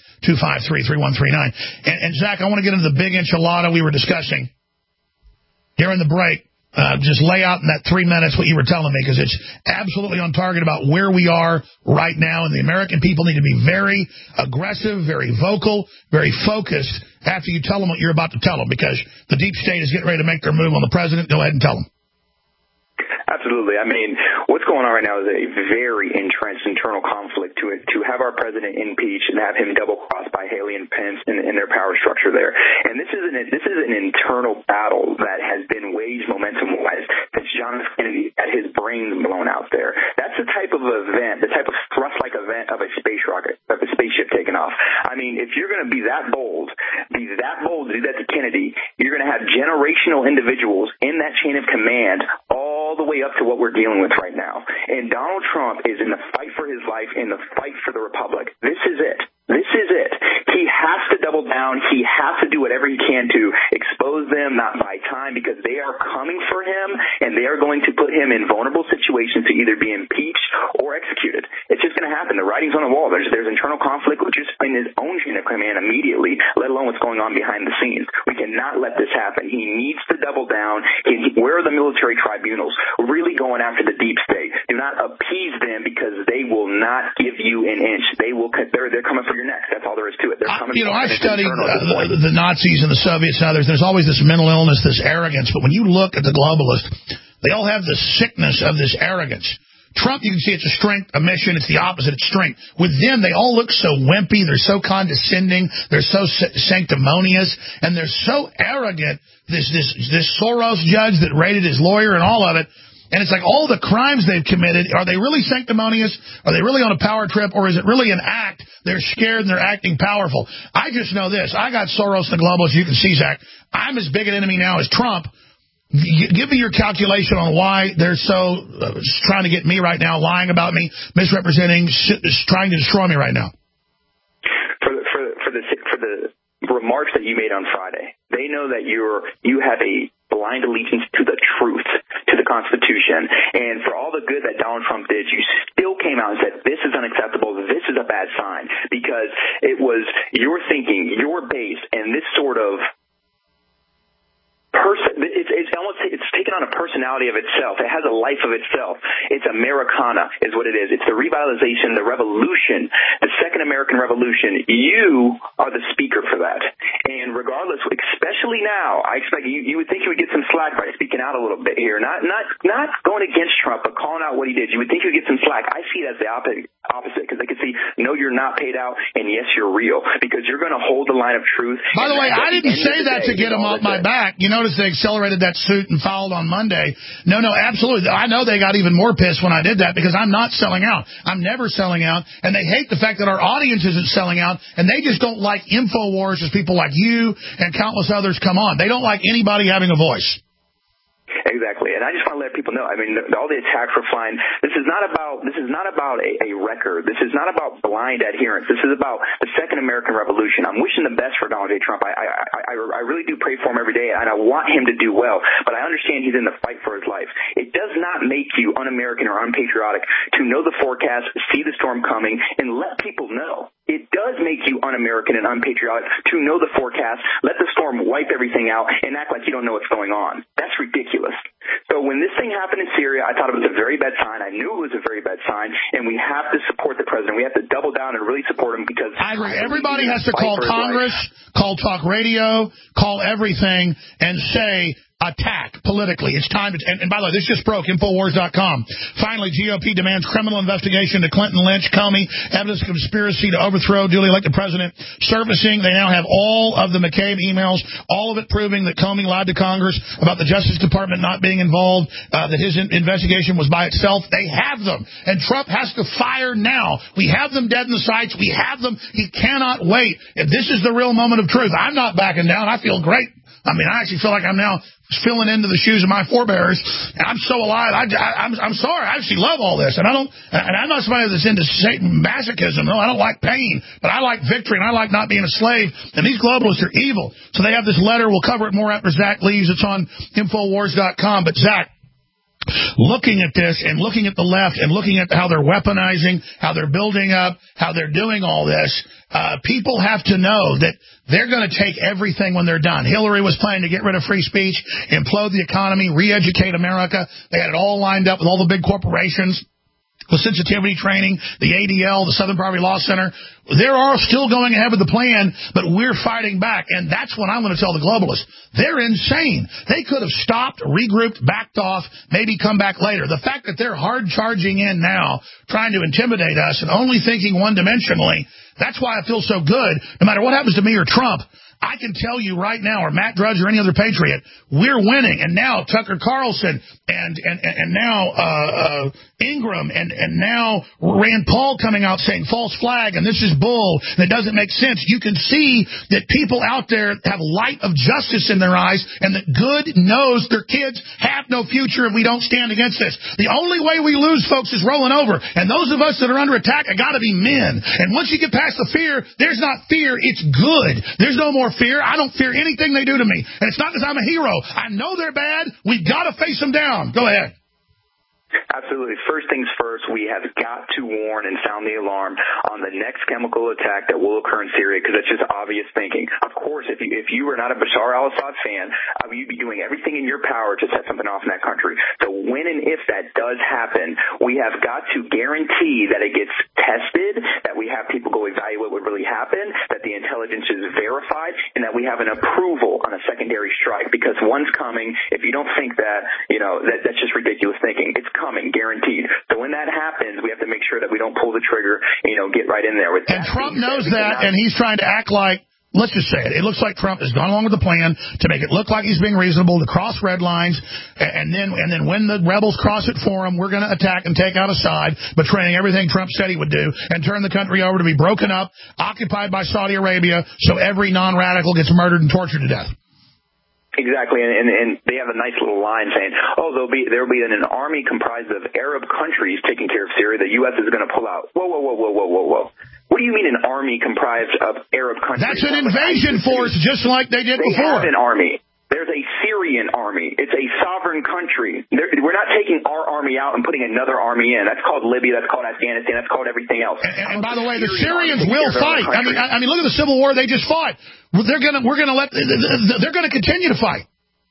888-253-3139. And Zach, I want to get into the big enchilada we were discussing. during the break, just lay out in that 3 minutes what you were telling me, because it's absolutely on target about where we are right now, and the American people need to be very aggressive, very vocal, very focused after you tell them what you're about to tell them, because the deep state is getting ready to make their move on the president. Go ahead and tell them. Absolutely. I mean, what's going on right now is a very entrenched internal conflict to have our president impeached and have him double-crossed by Haley and Pence in their power structure there. And this is an internal battle that has been waged momentum-wise since John F. Kennedy had his brains blown out there. That's the type of event, the type of thrust-like event of a space rocket, of a spaceship taking off. I mean, if you're going to be that bold to do that to Kennedy, you're going to have generational individuals in that chain of command all the way up to what we're dealing with right now. And Donald Trump is in the fight for his life, in the fight for the republic. This is it. This is it. He has to double down. He has to do whatever he can to expose them, not buy time, because they are coming for him, and they are going to put him in vulnerable situations to either be impeached or executed. It's just going to happen. The writing's on the wall. There's internal conflict just in his own chain of command immediately, let alone what's going on behind the scenes. We cannot let this happen. He needs to double down. Where are the military tribunals really going after the deep state? Do not appease them, because they will not give you an inch. They're coming for your neck. That's all there is to it. They're coming. I studied the Nazis and the Soviets and others. There's always this mental illness, this arrogance. But when you look at the globalists, they all have the sickness of this arrogance. Trump, you can see it's a strength, a mission. It's the opposite. It's strength. With them, they all look so wimpy. They're so condescending. They're so sanctimonious. And they're so arrogant. This Soros judge that raided his lawyer and all of it. And it's like all the crimes they've committed, are they really sanctimonious? Are they really on a power trip? Or is it really an act? They're scared and they're acting powerful. I just know this. I got Soros and the globalists. You can see, Zach, I'm as big an enemy now as Trump. Give me your calculation on why they're so trying to get me right now, lying about me, misrepresenting, trying to destroy me right now. For the remarks that you made on Friday, they know that you have a blind allegiance to the truth, to the Constitution, and for all the good that Donald Trump did, you still came out and said, this is unacceptable, this is a bad sign, because it was your thinking, your base, and this sort of it's taken on a personality of itself. It has a life of itself. It's Americana is what it is. It's the revitalization, the revolution, the second American Revolution. You are the speaker for that. And regardless, especially now, I expect you would think you would get some slack by speaking out a little bit here. Not going against Trump, but calling out what he did. You would think you would get some slack. I see it as the opposite, because they can see, no, you're not paid out, and yes, you're real, because you're going to hold the line of truth. By the way, I didn't say that to get him off my back. You notice they accelerated that suit and filed on Monday. No, absolutely. I know they got even more pissed when I did that, because I'm not selling out. I'm never selling out, and they hate the fact that our audience isn't selling out, and they just don't like InfoWars as people like you and countless others come on. They don't like anybody having a voice. Exactly, and I just want to let people know. I mean, all the attacks were flying. This is not about a record. This is not about blind adherence. This is about the second American Revolution. I'm wishing the best for Donald J. Trump. I really do pray for him every day, and I want him to do well. But I understand he's in the fight for his life. It does not make you un-American or unpatriotic to know the forecast, see the storm coming, and let people know. It does make you un-American and unpatriotic to know the forecast, let the storm wipe everything out, and act like you don't know what's going on. That's ridiculous. So when this thing happened in Syria, I thought it was a very bad sign. I knew it was a very bad sign, and we have to support the president. We have to double down and really support him, because I agree. Everybody has to call Congress, call talk radio, call everything, and say, attack politically. It's time to, and by the way, this just broke, Infowars.com. Finally, GOP demands criminal investigation to Clinton, Lynch, Comey, evidence of conspiracy to overthrow duly elected president. Surfacing, they now have all of the McCabe emails, all of it proving that Comey lied to Congress about the Justice Department not being involved, that his investigation was by itself. They have them, and Trump has to fire now. We have them dead in the sights. We have them. He cannot wait. If this is the real moment of truth, I'm not backing down. I feel great. I mean, I actually feel like I'm now filling into the shoes of my forebears, and I'm so alive. I'm sorry. I actually love all this, and I'm not somebody that's into Satan masochism. No, I don't like pain, but I like victory, and I like not being a slave. And these globalists are evil. So they have this letter. We'll cover it more after Zach leaves. It's on Infowars.com. But Zach, looking at this and looking at the left and looking at how they're weaponizing, how they're building up, how they're doing all this, people have to know that they're going to take everything when they're done. Hillary was planning to get rid of free speech, implode the economy, re-educate America. They had it all lined up with all the big corporations, the sensitivity training, the ADL, the Southern Poverty Law Center. They're all still going ahead with the plan, but we're fighting back. And that's what I'm going to tell the globalists. They're insane. They could have stopped, regrouped, backed off, maybe come back later. The fact that they're hard charging in now, trying to intimidate us and only thinking one-dimensionally, that's why I feel so good. No matter what happens to me or Trump, I can tell you right now, or Matt Drudge or any other patriot, we're winning. And now Tucker Carlson and now Ingram and now Rand Paul coming out saying false flag and this is bull and it doesn't make sense. You can see that people out there have light of justice in their eyes and that good knows their kids have no future if we don't stand against this. The only way we lose, folks, is rolling over. And those of us that are under attack have got to be men. And once you get past the fear, there's not fear, it's good. There's no more fear. I don't fear anything they do to me. And it's not because I'm a hero. I know they're bad. We've got to face them down. Go ahead. Absolutely. First things first, we have got to warn and sound the alarm on the next chemical attack that will occur in Syria, because it's just obvious thinking. Of course, if you were not a Bashar al-Assad fan, you'd be doing everything in your power to set something off in that country. So when and if that does happen, we have got to guarantee that it gets tested, that we have people go evaluate what really happened, that the intelligence is verified, and that we have an approval on a secondary strike, because one's coming. If you don't think that, that's just ridiculous thinking. It's coming, guaranteed. So when that happens, we have to make sure that we don't pull the trigger, get right in there with that. And Trump knows that, and he's trying to act like, let's just say it. It looks like Trump has gone along with the plan to make it look like he's being reasonable, to cross red lines, and then when the rebels cross it for him, we're going to attack and take out Assad, betraying everything Trump said he would do, and turn the country over to be broken up, occupied by Saudi Arabia, so every non-radical gets murdered and tortured to death. Exactly, and they have a nice little line saying, there'll be an army comprised of Arab countries taking care of Syria. The U.S. is going to pull out. Whoa. What do you mean an army comprised of Arab countries? That's an invasion force, just like they did before. They have an army. There's a Syrian army. It's a sovereign country. We're not taking our army out and putting another army in. That's called Libya. That's called Afghanistan. That's called everything else. And by the way, the Syrians will fight. I mean, look at the civil war they just fought. They're going to continue to fight.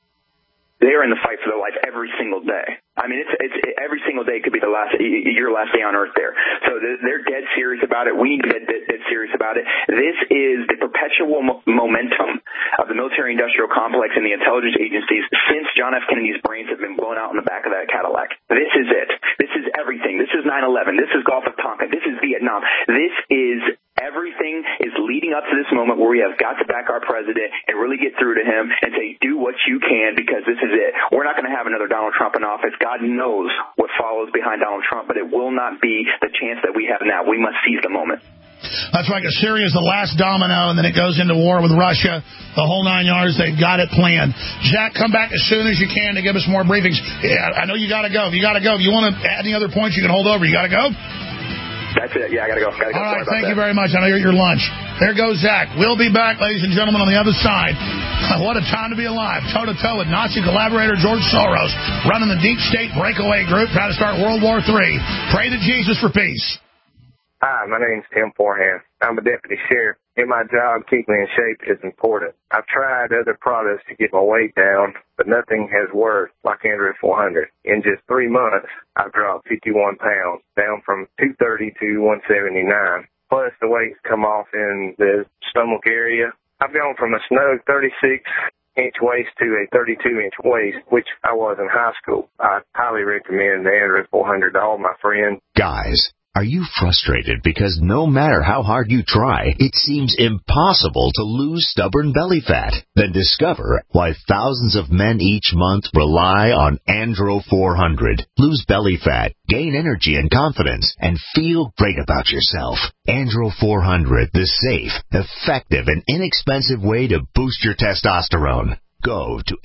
They're in the fight for their life every single day. I mean, it's every single day could be your last day on Earth there. So they're dead serious about it. We need to get dead serious about it. This is the perpetual momentum of the military-industrial complex and the intelligence agencies since John F. Kennedy's brains have been blown out in the back of that Cadillac. This is it. This is everything. This is 9/11. This is Gulf of Tonkin. This is Vietnam. This is everything is leading up to this moment where we have got to back our president and really get through to him and say, do what you can, because this is it. We're not going to have another Donald Trump in office. God knows what follows behind Donald Trump, but it will not be the chance that we have now. We must seize the moment. That's right. Syria is the last domino, and then it goes into war with Russia. The whole 9 yards, they've got it planned. Jack, come back as soon as you can to give us more briefings. I know you got to go. If you got to go, if you want to add any other points, you can hold over. You got to go? That's it. Yeah, I got to go. All right, thank you very much. I know you're at your lunch. There goes Zach. We'll be back, ladies and gentlemen, on the other side. What a time to be alive. Toe-to-toe with Nazi collaborator George Soros, running the deep state breakaway group, trying to start World War III. Pray to Jesus for peace. Hi, my name's Tim Forehand. I'm a deputy sheriff. In my job, keeping me in shape is important. I've tried other products to get my weight down, but nothing has worked like Android 400. In just 3 months, I've dropped 51 pounds, down from 230 to 179. Plus, the weight's come off in the stomach area. I've gone from a snug 36-inch waist to a 32-inch waist, which I was in high school. I highly recommend the Android 400 to all my friends. Guys, are you frustrated because no matter how hard you try, it seems impossible to lose stubborn belly fat? Then discover why thousands of men each month rely on Andro 400. Lose belly fat, gain energy and confidence, and feel great about yourself. Andro 400, the safe, effective, and inexpensive way to boost your testosterone. Go to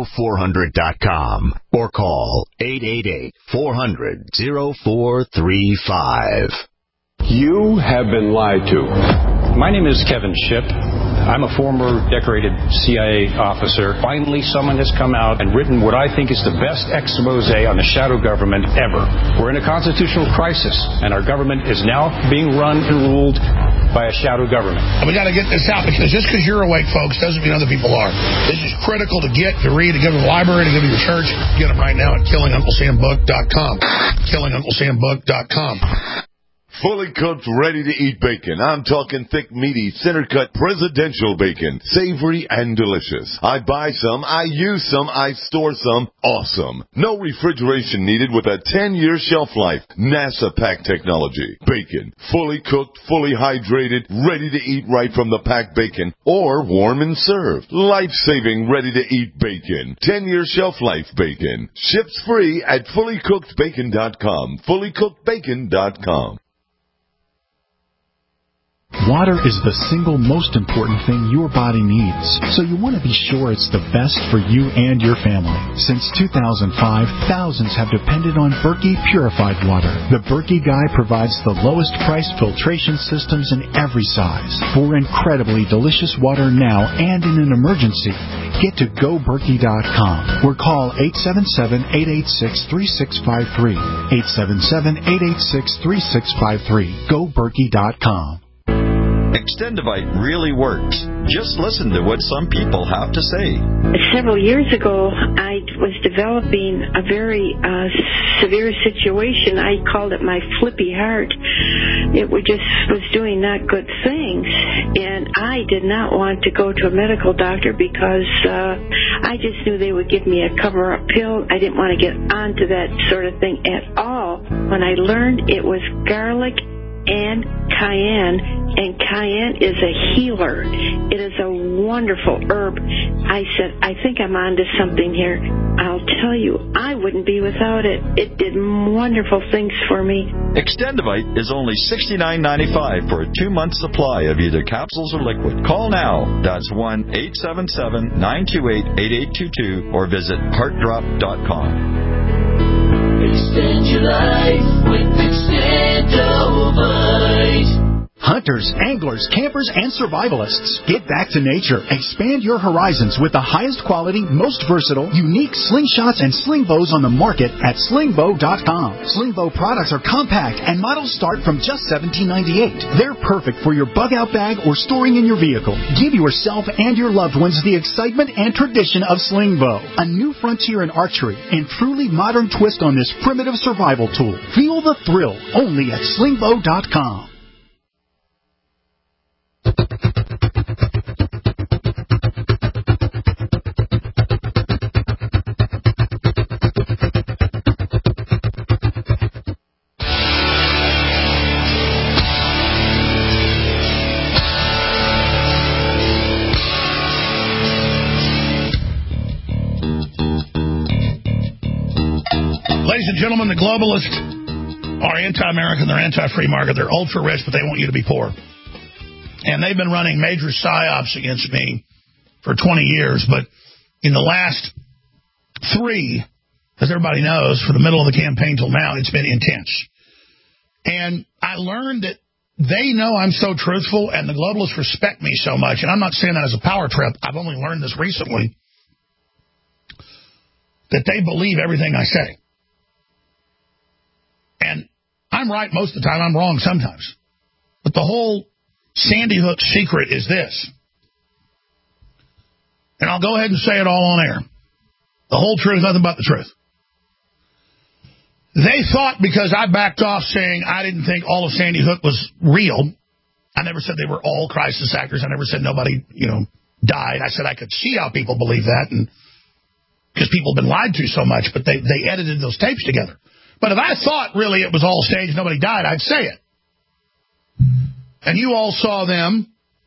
andro400.com or call 888-400-0435. You have been lied to. My name is Kevin Shipp. I'm a former decorated CIA officer. Finally, someone has come out and written what I think is the best expose on the shadow government ever. We're in a constitutional crisis, and our government is now being run and ruled by a shadow government. And we got to get this out, because just because you're awake, folks, doesn't mean other people are. This is critical to get, to read, to give to the library, to give to your church. Get them right now at KillingUncleSamBook.com. KillingUncleSamBook.com. Fully cooked, ready-to-eat bacon. I'm talking thick, meaty, center-cut presidential bacon. Savory and delicious. I buy some, I use some, I store some. Awesome. No refrigeration needed with a 10-year shelf life. NASA pack technology. Bacon. Fully cooked, fully hydrated, ready to eat right from the packed bacon. Or warm and served. Life-saving, ready-to-eat bacon. 10-year shelf life bacon. Ships free at fullycookedbacon.com. Fullycookedbacon.com. Water is the single most important thing your body needs, so you want to be sure it's the best for you and your family. Since 2005, thousands have depended on Berkey purified water. The Berkey Guy provides the lowest priced filtration systems in every size. For incredibly delicious water now and in an emergency, get to GoBerkey.com or call 877-886-3653. 877-886-3653. GoBerkey.com. Extendivite really works. Just listen to what some people have to say. Several years ago, I was developing a very severe situation. I called it my flippy heart. It was doing not good things, and I did not want to go to a medical doctor because I just knew they would give me a cover-up pill. I didn't want to get onto that sort of thing at all. When I learned it was garlic and cayenne is a healer. It is a wonderful herb. I said, I think I'm onto something here. I'll tell you, I wouldn't be without it. It did wonderful things for me. Extendivite is only $69.95 for a 2-month supply of either capsules or liquid. Call now. That's 1-877-928-8822 or visit heartdrop.com. Extend your life with Extendovite. Hunters, anglers, campers, and survivalists, get back to nature. Expand your horizons with the highest quality, most versatile, unique slingshots and sling bows on the market at slingbow.com. Slingbow products are compact and models start from just $17.98. They're perfect for your bug-out bag or storing in your vehicle. Give yourself and your loved ones the excitement and tradition of Slingbow, a new frontier in archery and truly modern twist on this primitive survival tool. Feel the thrill only at slingbow.com. Ladies and gentlemen, the globalists are anti-American, they're anti-free market, they're ultra-rich, but they want you to be poor. And they've been running major psyops against me for 20 years, but in the last 3, as everybody knows, for the middle of the campaign till now, it's been intense. And I learned that they know I'm so truthful, and the globalists respect me so much, and I'm not saying that as a power trip, I've only learned this recently, that they believe everything I say. And I'm right most of the time, I'm wrong sometimes. But the whole Sandy Hook secret is this. And I'll go ahead and say it all on air. The whole truth, nothing but the truth. They thought because I backed off saying I didn't think all of Sandy Hook was real. I never said they were all crisis actors. I never said nobody, died. I said I could see how people believe that, and because people have been lied to so much, but they edited those tapes together. But if I thought really it was all staged, nobody died, I'd say it. And you all saw them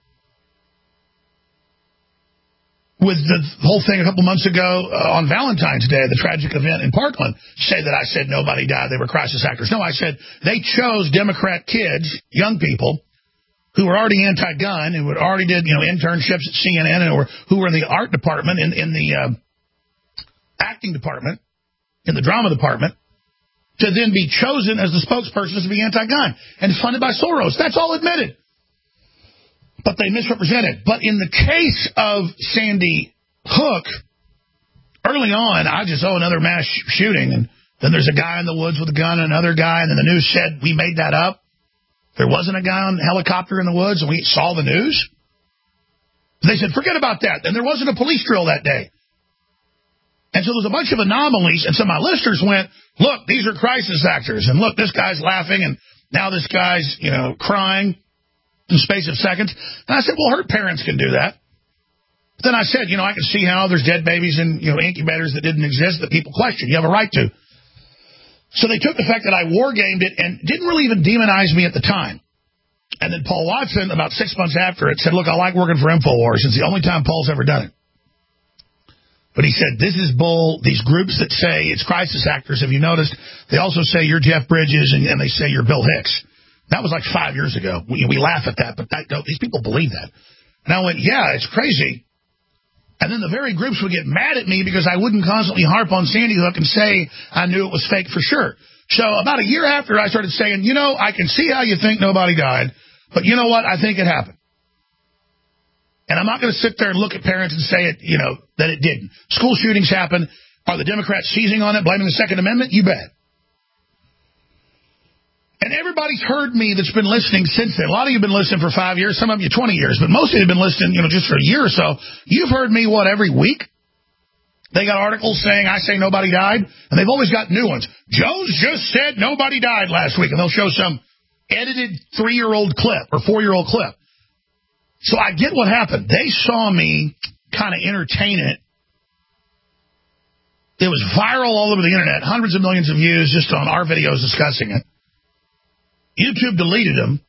with the whole thing a couple months ago on Valentine's Day, the tragic event in Parkland, say that I said nobody died, they were crisis actors. No, I said they chose Democrat kids, young people, who were already anti-gun, who already did internships at CNN, and who were in the art department, in the acting department, in the drama department, to then be chosen as the spokespersons to be anti-gun and funded by Soros. That's all admitted. But they misrepresented. But in the case of Sandy Hook, early on, I just, another mass shooting. And then there's a guy in the woods with a gun and another guy. And then the news said we made that up. There wasn't a guy on a helicopter in the woods, and we saw the news. They said, forget about that. And there wasn't a police drill that day. And so there's a bunch of anomalies. And so my listeners went, look, these are crisis actors. And look, this guy's laughing. And now this guy's, crying in the space of seconds. And I said, well, hurt parents can do that. But then I said, I can see how there's dead babies in, incubators that didn't exist that people question. You have a right to. So they took the fact that I war-gamed it and didn't really even demonize me at the time. And then Paul Watson, about 6 months after it, said, look, I like working for InfoWars. It's the only time Paul's ever done it. But he said, this is bull. These groups that say it's crisis actors, have you noticed? They also say you're Jeff Bridges and they say you're Bill Hicks. That was like 5 years ago. We laugh at that, but these people believe that. And I went, yeah, it's crazy. And then the very groups would get mad at me because I wouldn't constantly harp on Sandy Hook and say I knew it was fake for sure. So about a year after, I started saying, I can see how you think nobody died, but you know what? I think it happened. And I'm not going to sit there and look at parents and say it, that it didn't. School shootings happen. Are the Democrats seizing on it, blaming the Second Amendment? You bet. And everybody's heard me that's been listening since then. A lot of you have been listening for 5 years, some of you 20 years, but most of you have been listening, just for a year or so. You've heard me, every week? They got articles saying I say nobody died, and they've always got new ones. Jones just said nobody died last week, and they'll show some edited 3-year-old clip or 4-year-old clip. So I get what happened. They saw me kind of entertain it. It was viral all over the internet, hundreds of millions of views just on our videos discussing it. YouTube deleted them.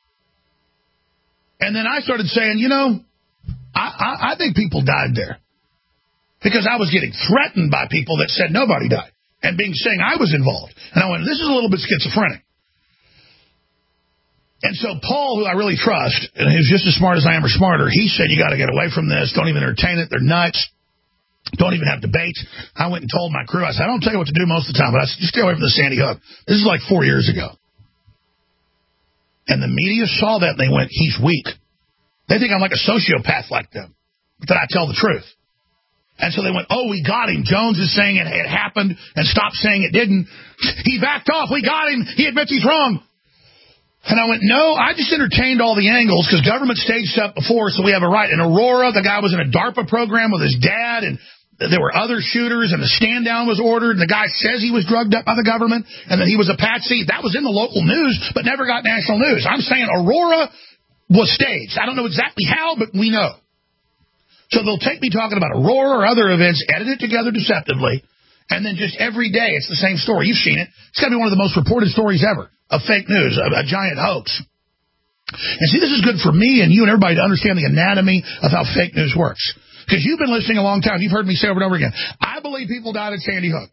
And then I started saying, I think people died there. Because I was getting threatened by people that said nobody died. And saying I was involved. And I went, this is a little bit schizophrenic. And so Paul, who I really trust, and who's just as smart as I am or smarter, he said, you got to get away from this. Don't even entertain it. They're nuts. Don't even have debates. I went and told my crew, I said, I don't tell you what to do most of the time, but I said, just stay away from the Sandy Hook. This is like 4 years ago. And the media saw that, and they went, he's weak. They think I'm like a sociopath like them, but that I tell the truth. And so they went, we got him. Jones is saying it happened and stopped saying it didn't. He backed off. We got him. He admits he's wrong. And I went, no, I just entertained all the angles because government staged stuff before, so we have a right. In Aurora, the guy was in a DARPA program with his dad, and there were other shooters, and the stand down was ordered, and the guy says he was drugged up by the government, and that he was a patsy. That was in the local news, but never got national news. I'm saying Aurora was staged. I don't know exactly how, but we know. So they'll take me talking about Aurora or other events, edit it together deceptively, and then just every day it's the same story. You've seen it. It's got to be one of the most reported stories ever of fake news, a giant hoax. And see, this is good for me and you and everybody to understand the anatomy of how fake news works. Because you've been listening a long time. You've heard me say over and over again, I believe people died at Sandy Hook.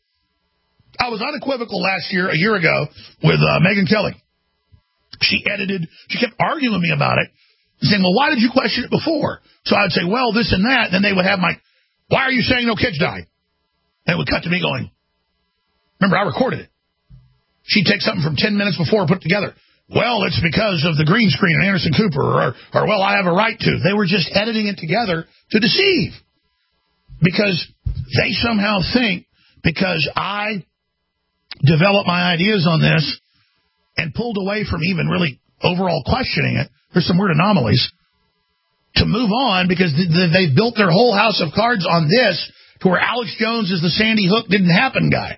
I was unequivocal a year ago, with Megyn Kelly. She kept arguing with me about it, saying, well, why did you question it before? So I'd say, well, this and that. And then they would have why are you saying no kids died? And it would cut to me going, remember, I recorded it. She'd take something from 10 minutes before and put it together. Well, it's because of the green screen and Anderson Cooper, or well, I have a right to. They were just editing it together to deceive. Because they somehow think, because I developed my ideas on this and pulled away from even really overall questioning it, there's some weird anomalies, to move on, because they've built their whole house of cards on this, to where Alex Jones is the Sandy Hook didn't happen guy.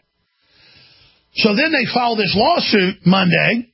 So then they file this lawsuit Monday.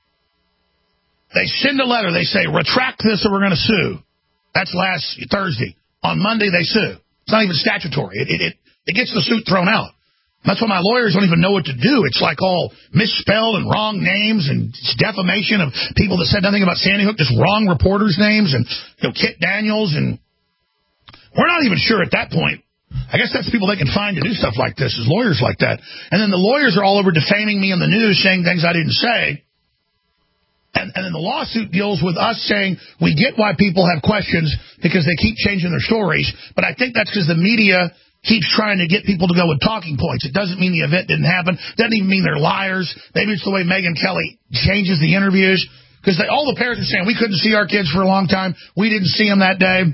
They send a letter. They say, retract this or we're going to sue. That's last Thursday. On Monday, they sue. It's not even statutory. It gets the suit thrown out. That's why my lawyers don't even know what to do. It's like all misspelled and wrong names and defamation of people that said nothing about Sandy Hook, just wrong reporters' names, and Kit Daniels. And we're not even sure at that point. I guess that's people they can find to do stuff like this, is lawyers like that. And then the lawyers are all over defaming me in the news, saying things I didn't say. And then the lawsuit deals with us saying we get why people have questions because they keep changing their stories. But I think that's because the media keeps trying to get people to go with talking points. It doesn't mean the event didn't happen. It doesn't even mean they're liars. Maybe it's the way Megyn Kelly changes the interviews. Because all the parents are saying, we couldn't see our kids for a long time. We didn't see them that day. And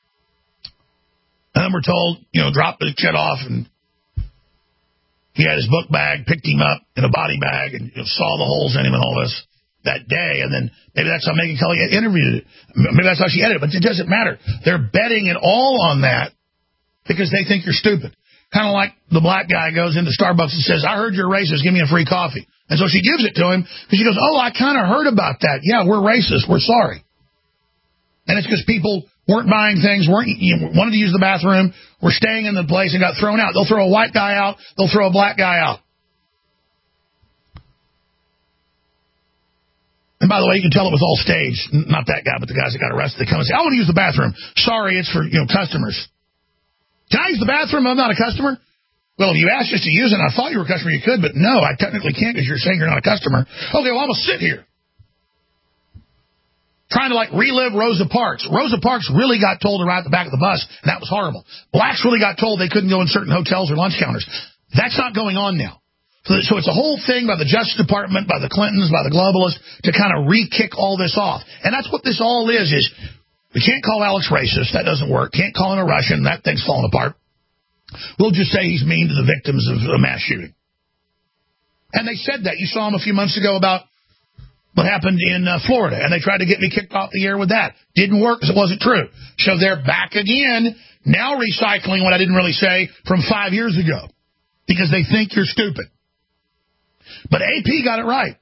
then we're told, drop the kid off. And he had his book bag, picked him up in a body bag, and saw the holes in him and all this that day. And then maybe that's how Megyn Kelly interviewed it. Maybe that's how she edited it. But it doesn't matter. They're betting it all on that because they think you're stupid. Kind of like the black guy goes into Starbucks and says, I heard you're racist. Give me a free coffee. And so she gives it to him because she goes, oh, I kind of heard about that. Yeah, we're racist. We're sorry. And it's because people weren't buying things, wanted to use the bathroom, were staying in the place and got thrown out. They'll throw a white guy out. They'll throw a black guy out. And by the way, you can tell it was all staged. Not that guy, but the guys that got arrested. They come and say, I want to use the bathroom. Sorry, it's for customers. Can I use the bathroom? I'm not a customer. Well, if you asked just to use it, and I thought you were a customer, you could, but no, I technically can't because you're saying you're not a customer. Okay, well, I'm going to sit here. Trying to, relive Rosa Parks. Rosa Parks really got told to ride at the back of the bus, and that was horrible. Blacks really got told they couldn't go in certain hotels or lunch counters. That's not going on now. So it's a whole thing by the Justice Department, by the Clintons, by the globalists, to kind of re-kick all this off. And that's what this all is we can't call Alex racist. That doesn't work. Can't call him a Russian. That thing's falling apart. We'll just say he's mean to the victims of a mass shooting. And they said that. You saw him a few months ago about what happened in Florida, and they tried to get me kicked off the air with that. Didn't work because it wasn't true. So they're back again, now recycling what I didn't really say from 5 years ago because they think you're stupid. But AP got it right.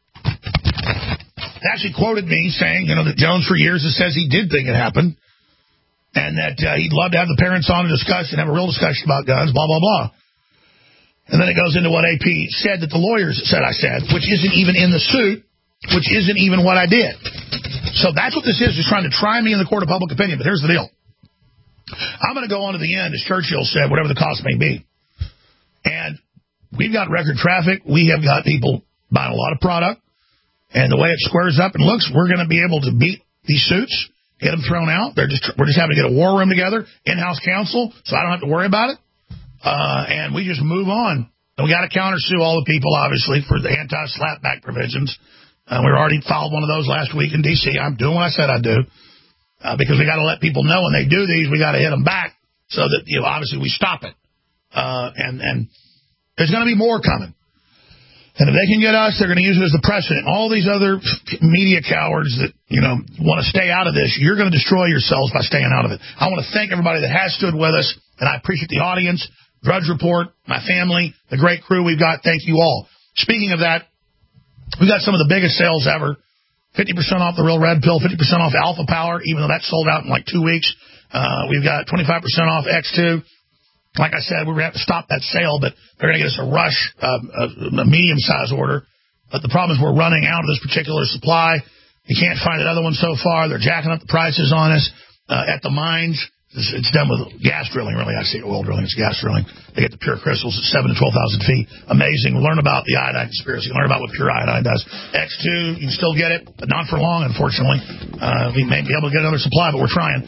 They actually quoted me saying, that Jones for years says he did think it happened, and that he'd love to have the parents on to discuss and have a real discussion about guns, blah, blah, blah. And then it goes into what AP said that the lawyers said I said, which isn't even in the suit, which isn't even what I did. So that's what this is, just trying to try me in the court of public opinion. But here's the deal. I'm going to go on to the end, as Churchill said, whatever the cost may be. And we've got record traffic. We have got people buying a lot of product. And the way it squares up and looks, we're going to be able to beat these suits, get them thrown out. We're just having to get a war room together, in-house counsel, so I don't have to worry about it. And we just move on. And we got to countersue all the people, obviously, for the anti-slapback provisions. We already filed one of those last week in D.C. I'm doing what I said I'd do because we got to let people know when they do these, we got to hit them back so that obviously we stop it. And there's going to be more coming. And if they can get us, they're going to use it as the precedent. All these other media cowards that want to stay out of this, you're going to destroy yourselves by staying out of it. I want to thank everybody that has stood with us, and I appreciate the audience, Drudge Report, my family, the great crew we've got. Thank you all. Speaking of that, we got some of the biggest sales ever. 50% off the Real Red Pill, 50% off Alpha Power, even though that sold out in 2 weeks. We've got 25% off X2. Like I said, we're going to have to stop that sale, but they're going to get us a rush, a medium-sized order. But the problem is we're running out of this particular supply. You can't find another one so far. They're jacking up the prices on us at the mines. It's done with gas drilling, really. I say oil drilling. It's gas drilling. They get the pure crystals at 7,000 to 12,000 feet. Amazing. Learn about the iodine conspiracy. Learn about what pure iodine does. X2, you can still get it, but not for long, unfortunately. We may be able to get another supply, but we're trying.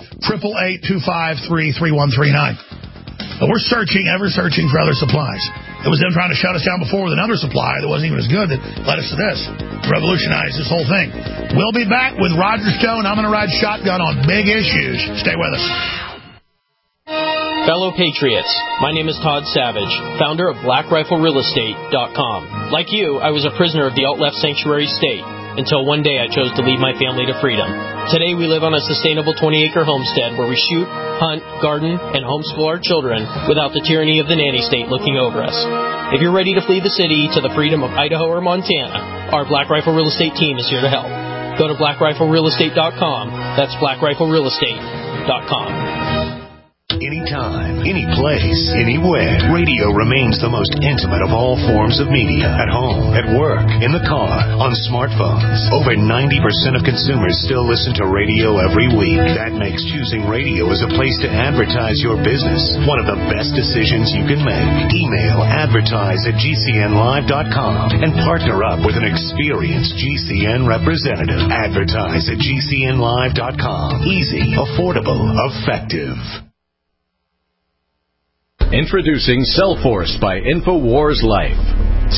888-253-3139. But we're ever searching for other supplies. It was them trying to shut us down before with another supply that wasn't even as good that led us to this. Revolutionized this whole thing. We'll be back with Roger Stone. I'm going to ride shotgun on big issues. Stay with us. Fellow Patriots, my name is Todd Savage, founder of BlackRifleRealEstate.com. Like you, I was a prisoner of the alt-left sanctuary state until one day I chose to lead my family to freedom. Today we live on a sustainable 20-acre homestead where we shoot, hunt, garden, and homeschool our children without the tyranny of the nanny state looking over us. If you're ready to flee the city to the freedom of Idaho or Montana, our Black Rifle Real Estate team is here to help. Go to BlackRifleRealEstate.com. That's BlackRifleRealEstate.com. Anytime, any place, anywhere. Radio remains the most intimate of all forms of media. At home, at work, in the car, on smartphones. Over 90% of consumers still listen to radio every week. That makes choosing radio as a place to advertise your business one of the best decisions you can make. Email advertise@gcnlive.com and partner up with an experienced GCN representative. Advertise@gcnlive.com. Easy, affordable, effective. Introducing Cellforce by InfoWars Life.